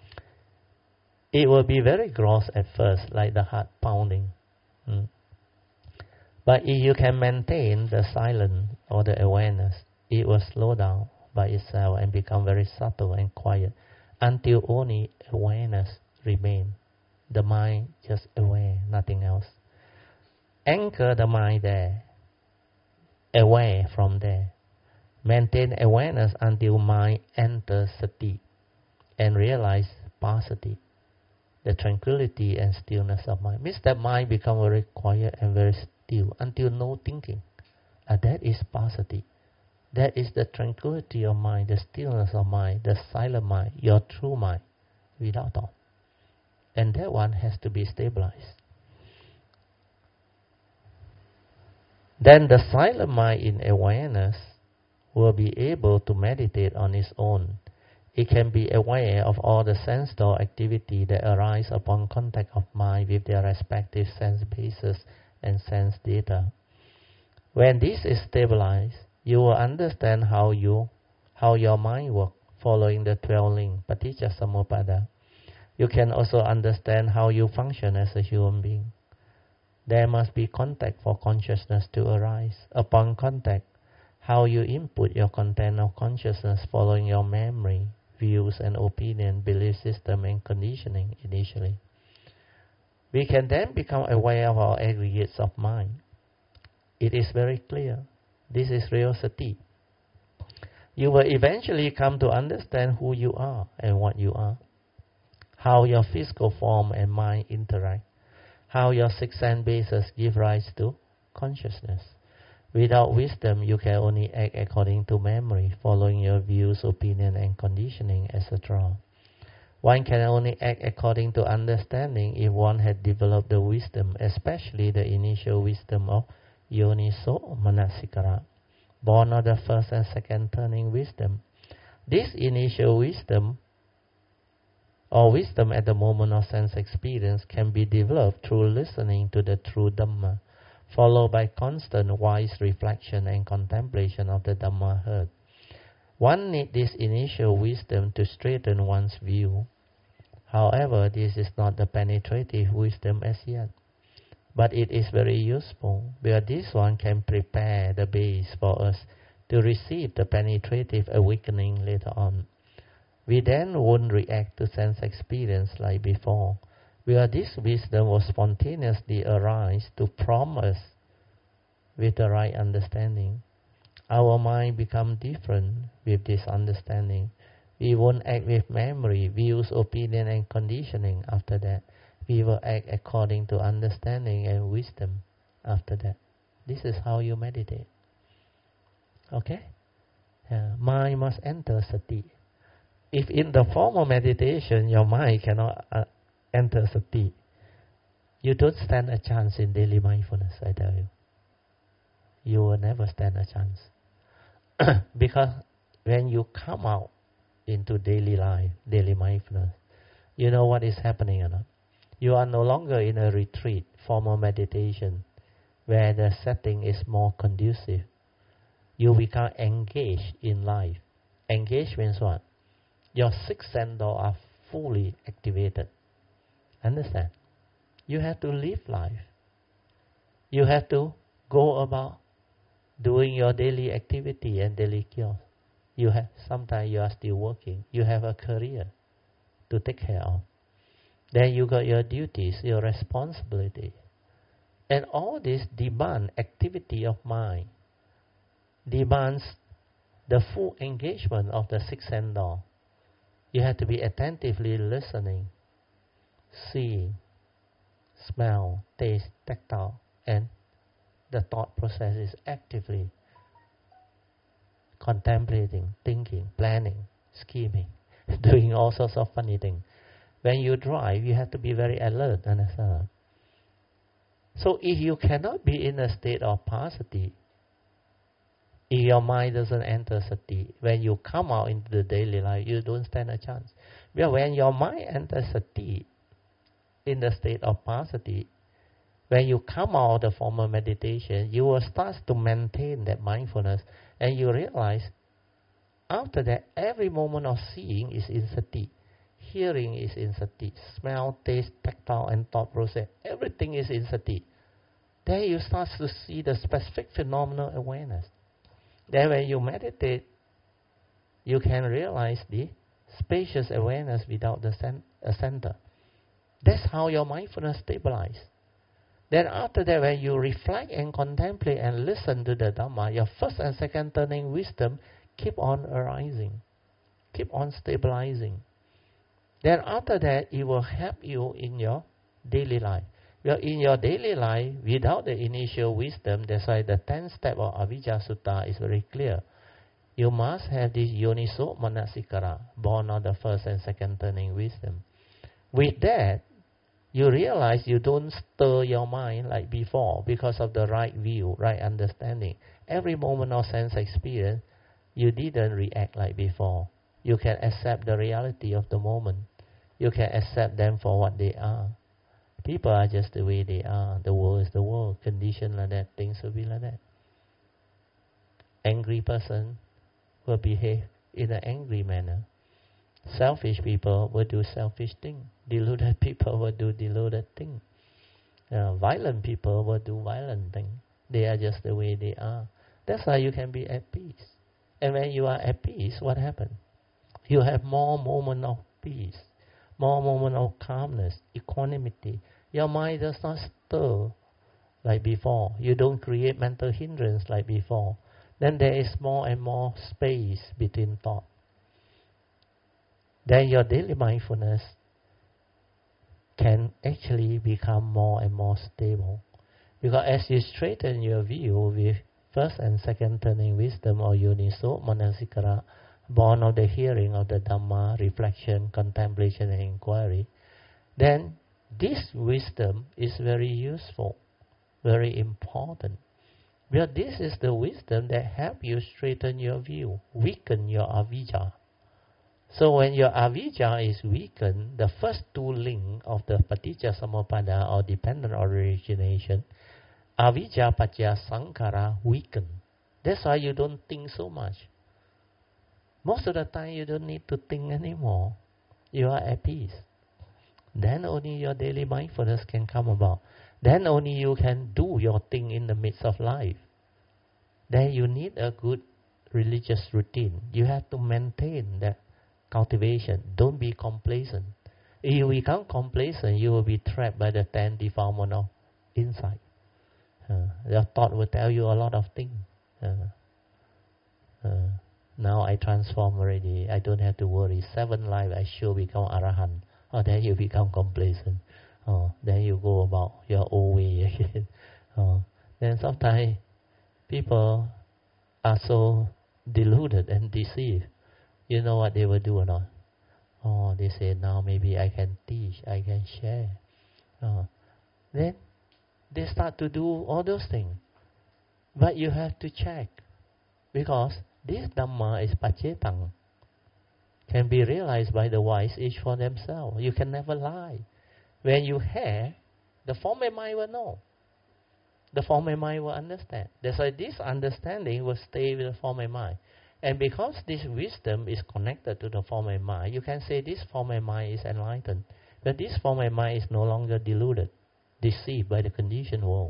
It will be very gross at first, like the heart pounding. Mm. But if you can maintain the silence or the awareness, it will slow down by itself and become very subtle and quiet until only awareness remains. The mind just aware, nothing else. Anchor the mind there, aware from there. Maintain awareness until mind enters sati and realize passaddhi, the tranquility and stillness of mind. Means that mind become very quiet and very still until no thinking. And that is passaddhi. That is the tranquility of mind, the stillness of mind, the silent mind, your true mind, without thought. And that one has to be stabilized. Then the silent mind in awareness will be able to meditate on its own. It can be aware of all the sense door activity that arise upon contact of mind with their respective sense bases and sense data. When this is stabilized, you will understand how you, how your mind works, following the twelve links, paticca samuppada. You can also understand how you function as a human being. There must be contact for consciousness to arise. Upon contact, how you input your content of consciousness following your memory, views and opinion, belief system and conditioning initially. We can then become aware of our aggregates of mind. It is very clear. This is real sati. You will eventually come to understand who you are and what you are, how your physical form and mind interact, how your six sense bases give rise to consciousness. Without wisdom, you can only act according to memory, following your views, opinion, and conditioning, et cetera. One can only act according to understanding if one had developed the wisdom, especially the initial wisdom of Yoniso Manasikara, born of the first and second turning wisdom. This initial wisdom, or wisdom at the moment of sense experience, can be developed through listening to the true Dhamma, followed by constant wise reflection and contemplation of the Dhamma heard. One needs this initial wisdom to straighten one's view. However, this is not the penetrative wisdom as yet. But it is very useful, because this one can prepare the base for us to receive the penetrative awakening later on. We then won't react to sense experience like before, because this wisdom will spontaneously arise to prompt us with the right understanding. Our mind becomes different with this understanding. We won't act with memory, views, opinion, and conditioning after that. We will act according to understanding and wisdom after that. This is how you meditate. Okay? Uh, mind must enter sati. If in the form of meditation your mind cannot uh, enter sati, you don't stand a chance in daily mindfulness, I tell you. You will never stand a chance. Because when you come out into daily life, daily mindfulness, you know what is happening or not? You are no longer in a retreat, formal meditation, where the setting is more conducive. You become engaged in life. Engaged means what? Your six sense doors are fully activated. Understand? You have to live life. You have to go about doing your daily activity and daily cures. You have sometimes you are still working. You have a career to take care of. Then you got your duties, your responsibility. And all this demand activity of mind, demands the full engagement of the six sense door. You have to be attentively listening, seeing, smell, taste, tactile, and the thought process is actively contemplating, thinking, planning, scheming, doing all sorts of funny things. When you drive, you have to be very alert, understand? So if you cannot be in a state of passaddhi, if your mind doesn't enter sati, when you come out into the daily life, you don't stand a chance. But when your mind enters sati, in the state of passaddhi, when you come out of the formal meditation, you will start to maintain that mindfulness, and you realize after that, every moment of seeing is in sati, hearing is in sati, smell, taste, tactile, and thought process, everything is in sati. Then you start to see the specific phenomenal awareness. Then when you meditate, you can realize the spacious awareness without the cen- a center. That's how your mindfulness stabilizes. Then after that, when you reflect and contemplate and listen to the Dhamma, your first and second turning wisdom keep on arising, keep on stabilizing. Then after that, it will help you in your daily life. Well, in your daily life, without the initial wisdom, that's why the tenth step of Avijja Sutta is very clear. You must have this yoniso manasikara, born of the first and second turning wisdom. With that, you realize you don't stir your mind like before because of the right view, right understanding. Every moment of sense experience, you didn't react like before. You can accept the reality of the moment. You can accept them for what they are. People are just the way they are. The world is the world. Condition like that, things will be like that. Angry person will behave in an angry manner. Selfish people will do selfish things. Deluded people will do deluded things. Uh, violent people will do violent things. They are just the way they are. That's why you can be at peace. And when you are at peace, what happens? You have more moment of peace, more moment of calmness, equanimity. Your mind does not stir like before. You don't create mental hindrance like before. Then there is more and more space between thought. Then your daily mindfulness can actually become more and more stable. Because as you straighten your view with first and second turning wisdom or yoniso manasikara, born of the hearing of the Dhamma, reflection, contemplation, and inquiry, then this wisdom is very useful, very important. Because this is the wisdom that helps you straighten your view, weaken your avijja. So when your avijja is weakened, the first two links of the paticca samuppada or dependent origination, avijja paccaya sankhara, weaken. That's why you don't think so much. Most of the time you don't need to think anymore. You are at peace. Then only your daily mindfulness can come about. Then only you can do your thing in the midst of life. Then you need a good religious routine. You have to maintain that cultivation. Don't be complacent. If you become complacent, you will be trapped by the ten defilements of insight. Uh, your thought will tell you a lot of things. Uh, uh, now I transform already. I don't have to worry. Seven life I sure become Arahant. Oh, then you become complacent. Oh, then you go about your own way again. Oh, then sometimes people are so deluded and deceived. You know what they will do or not? Oh, they say, now maybe I can teach, I can share. Oh, then they start to do all those things. But you have to check. Because this Dhamma is Pacetang. Can be realized by the wise each for themselves. You can never lie. When you hear, the form and mind will know. The form and mind will understand. That's why this understanding will stay with the form and mind. And because this wisdom is connected to the form and mind, you can say this form and mind is enlightened. But this form and mind is no longer deluded, deceived by the conditioned world.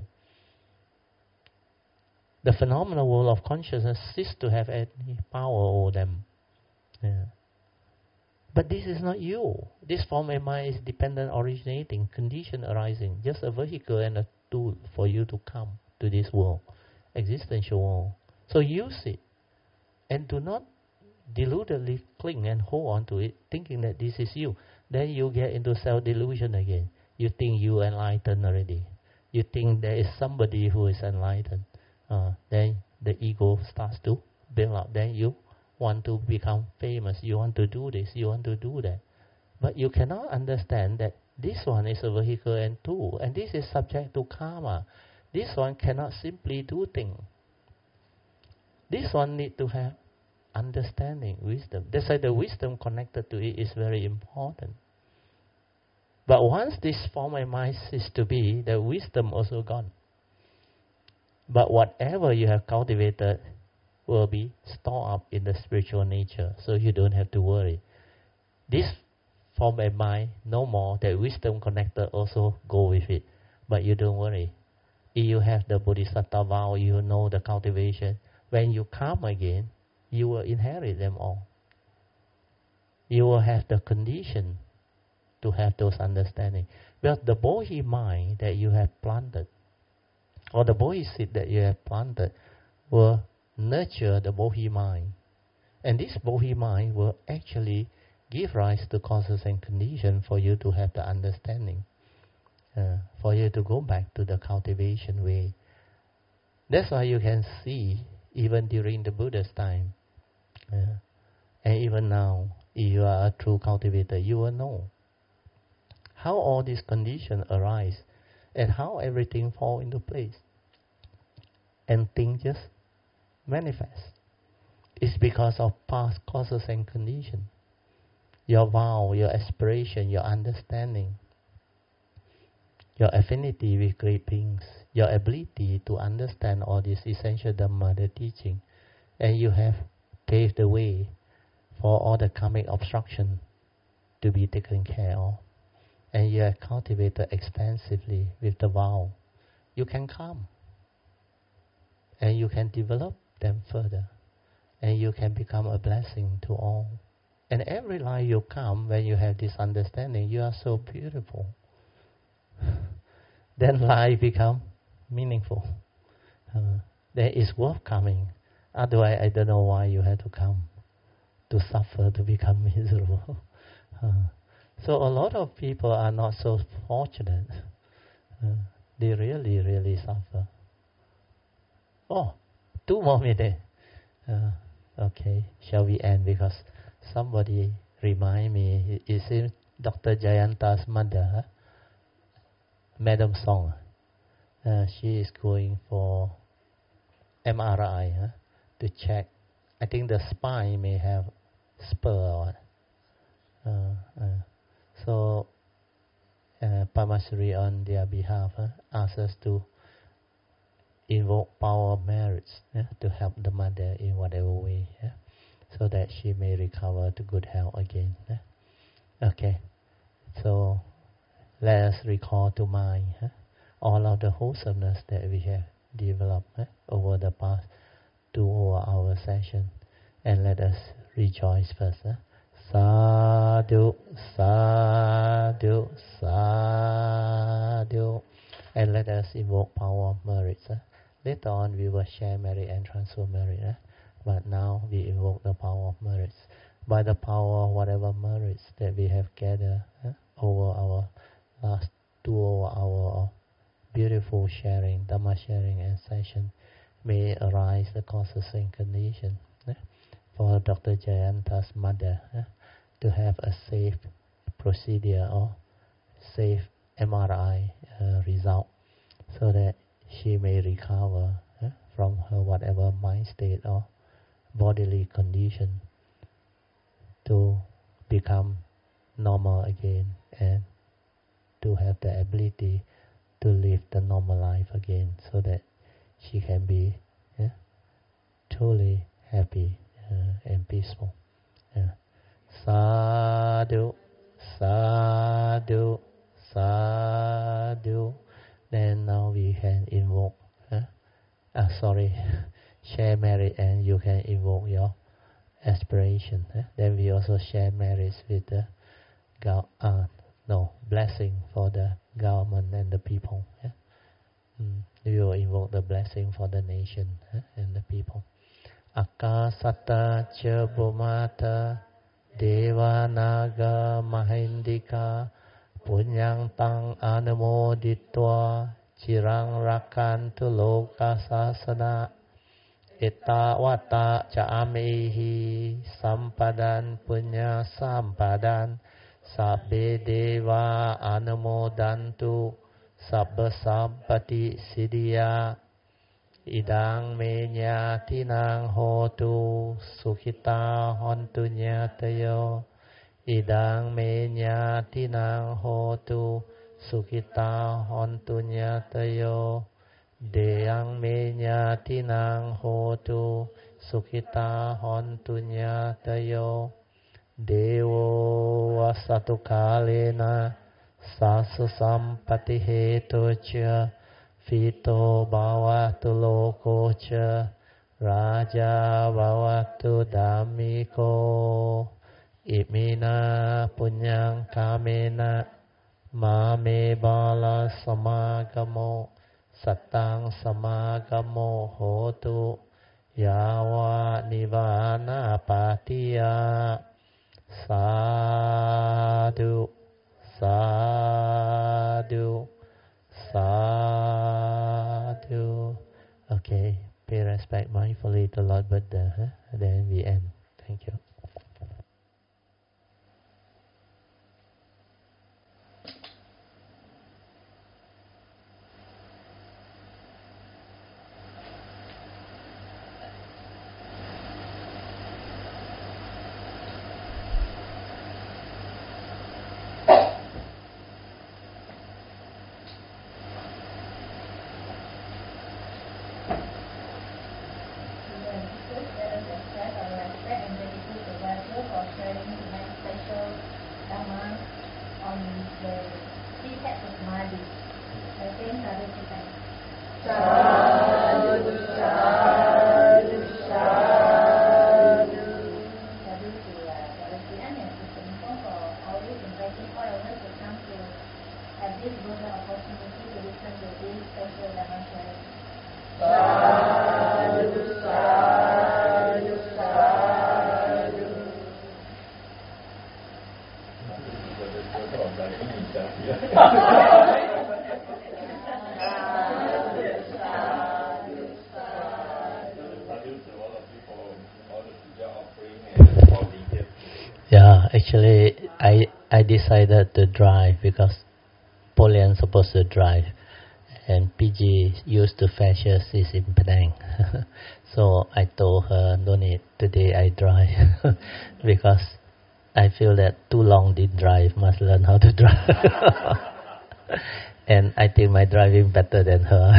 The phenomenal world of consciousness ceases to have any power over them. Yeah. But this is not you. This form and mind is dependent, originating, condition arising, just a vehicle and a tool for you to come to this world, existential world. So use it. And do not deludedly cling and hold on to it, thinking that this is you. Then you get into self-delusion again. You think you enlightened already. You think there is somebody who is enlightened. Uh, then the ego starts to build up. Then you want to become famous. You want to do this. You want to do that. But you cannot understand that this one is a vehicle and tool. And this is subject to karma. This one cannot simply do things. This one need to have understanding, wisdom. That's why the wisdom connected to it is very important. But once this form and mind cease to be, the wisdom also gone. But whatever you have cultivated will be stored up in the spiritual nature, so you don't have to worry. This form and mind, no more, that wisdom connected also go with it. But you don't worry. If you have the Bodhisattva vow, you know the cultivation. When you come again, you will inherit them all. You will have the condition to have those understanding. But the Bodhi mind that you have planted, or the Bodhi seed that you have planted, will nurture the Bodhi mind. And this Bodhi mind will actually give rise to causes and conditions for you to have the understanding, uh, for you to go back to the cultivation way. That's why you can see, even during the Buddha's time, uh, and even now, if you are a true cultivator, you will know how all these conditions arise and how everything falls into place. And things just manifest. It's because of past causes and conditions. Your vow, your aspiration, your understanding, your affinity with great beings, your ability to understand all this essential Dhamma, the teaching, and you have paved the way for all the karmic obstruction to be taken care of. And you have cultivated extensively with the vow. You can come. And you can develop them further. And you can become a blessing to all. And every life you come, when you have this understanding, you are so beautiful. Then life become meaningful. Uh, then it's worth coming. Otherwise, I don't know why you had to come. To suffer, to become miserable. Uh, so a lot of people are not so fortunate. Uh, they really, really suffer. Oh, two more minutes. Uh, okay, shall we end? Because somebody remind me, it seems Doctor Jayanta's mother, Madam Song, uh, she is going for M R I huh, to check. I think the spine may have spur or uh, uh, so uh, Pamasuri on their behalf uh, asks us to invoke power of merits yeah, to help the mother in whatever way, yeah, so that she may recover to good health again. Yeah. Okay, so let us recall to mind yeah, all of the wholesomeness that we have developed yeah, over the past two hour session, and let us rejoice first. Yeah. Sadhu, sadhu, sadhu, and let us invoke power of merits. Yeah. Later on, we will share merit and transfer merit. Eh? but now we invoke the power of merits. By the power of whatever merits that we have gathered eh, over our last two hours of beautiful sharing, Dhamma sharing and session, may arise the causes and condition eh, for Doctor Jayanta's mother eh, to have a safe procedure or safe M R I uh, result, so that she may recover eh, from her whatever mind state or bodily condition to become normal again and to have the ability to live the normal life again, so that she can be eh, truly happy uh, and peaceful. Yeah. Sadhu, sadhu, sadhu. Then now we can invoke, eh? ah, sorry, share merit, and you can invoke your aspiration. Eh? Then we also share merits with the gov- uh, no blessing for the government and the people. Eh? Mm. We will invoke the blessing for the nation eh? and the people. Akasata cha bhumata deva naga mahindika punyang tang anumoditva chirang rakantu loka sasana ita wata cha amehi sampadan punya sampadan sabbe deva anumodantu sabba sampati siddhya idang menya tinang hotu sukhita hontu nyatayo idang menya tinang hotu sukhita hontu nyatayo deyang menya tinang hotu sukhita hontu nyatayo dewo wasatu kalena sasu sampati hetu cha fito bhavatu loko cha raja bhavatu dhammiko imina punyang kamena mame bala samagamo Satang samagamo hotu yawa nivana patiya sadhu sadhu sadhu. Okay, pay respect mindfully to Lord Buddha, huh? And then we end. Thank you. Yeah, actually, I I decided to drive because Polian supposed to drive, and P G used to fetch us is in Penang. So I told her, no need, today I drive because I feel that too long didn't drive, must learn how to drive. And I think my driving better than her.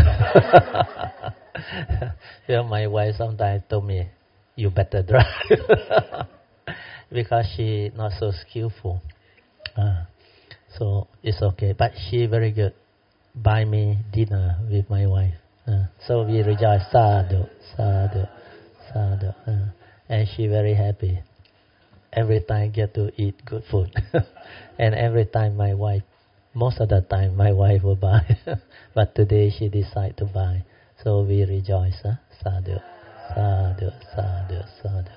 You know, my wife sometimes told me, you better drive. Because she not so skillful. Uh, so it's okay. But she very good. Buy me dinner with my wife. Uh, so we rejoice. Sadhu, sadhu, sadhu. Uh, and she very happy. Every time get to eat good food. And every time my wife, most of the time my wife will buy. But today she decide to buy. So we rejoice. Huh? Sadhu, sadhu, sadhu, sadhu.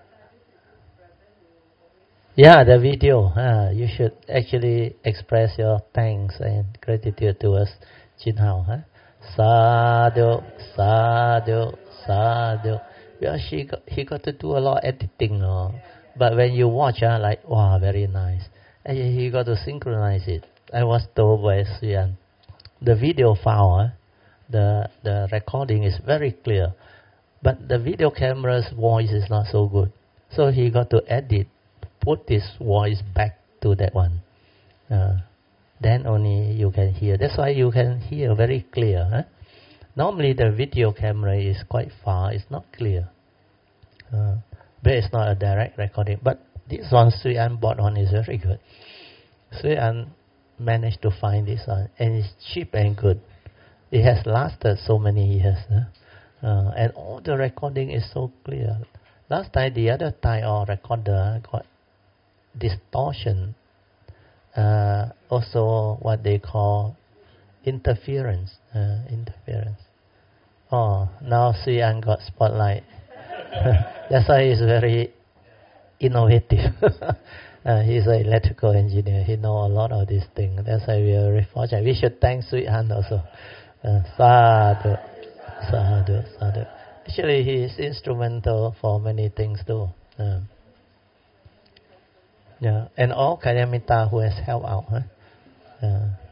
Yeah, the video. Uh, you should actually express your thanks and gratitude towards Chin Hao. Huh? Sadhu, sadhu, sadhu. Well, she got, he got to do a lot of editing. Uh, but when you watch, uh, like, wow, very nice. And he got to synchronize it. I was told by Suyan, the video file, uh, the, the recording is very clear. But the video camera's voice is not so good. So he got to edit, put this voice back to that one. Uh, then only you can hear. That's why you can hear very clear. Huh? Normally the video camera is quite far, it's not clear. Uh, but it's not a direct recording. But this one Sui An bought on is very good. Sui An managed to find this one, and it's cheap and good. It has lasted so many years. Huh? Uh, and all the recording is so clear. Last time the other Thai or recorder got distortion. Uh, also what they call interference. Uh, interference. Oh, now Sui An got spotlight. That's why he's very innovative. uh, he's an electrical engineer. He knows a lot of these things. That's why we are very fortunate. We should thank Sui An also. Uh, sadhu, sadhu, sadhu. Actually, he is instrumental for many things too. Uh, yeah, and all Kalyamita who has helped out. Huh? Uh,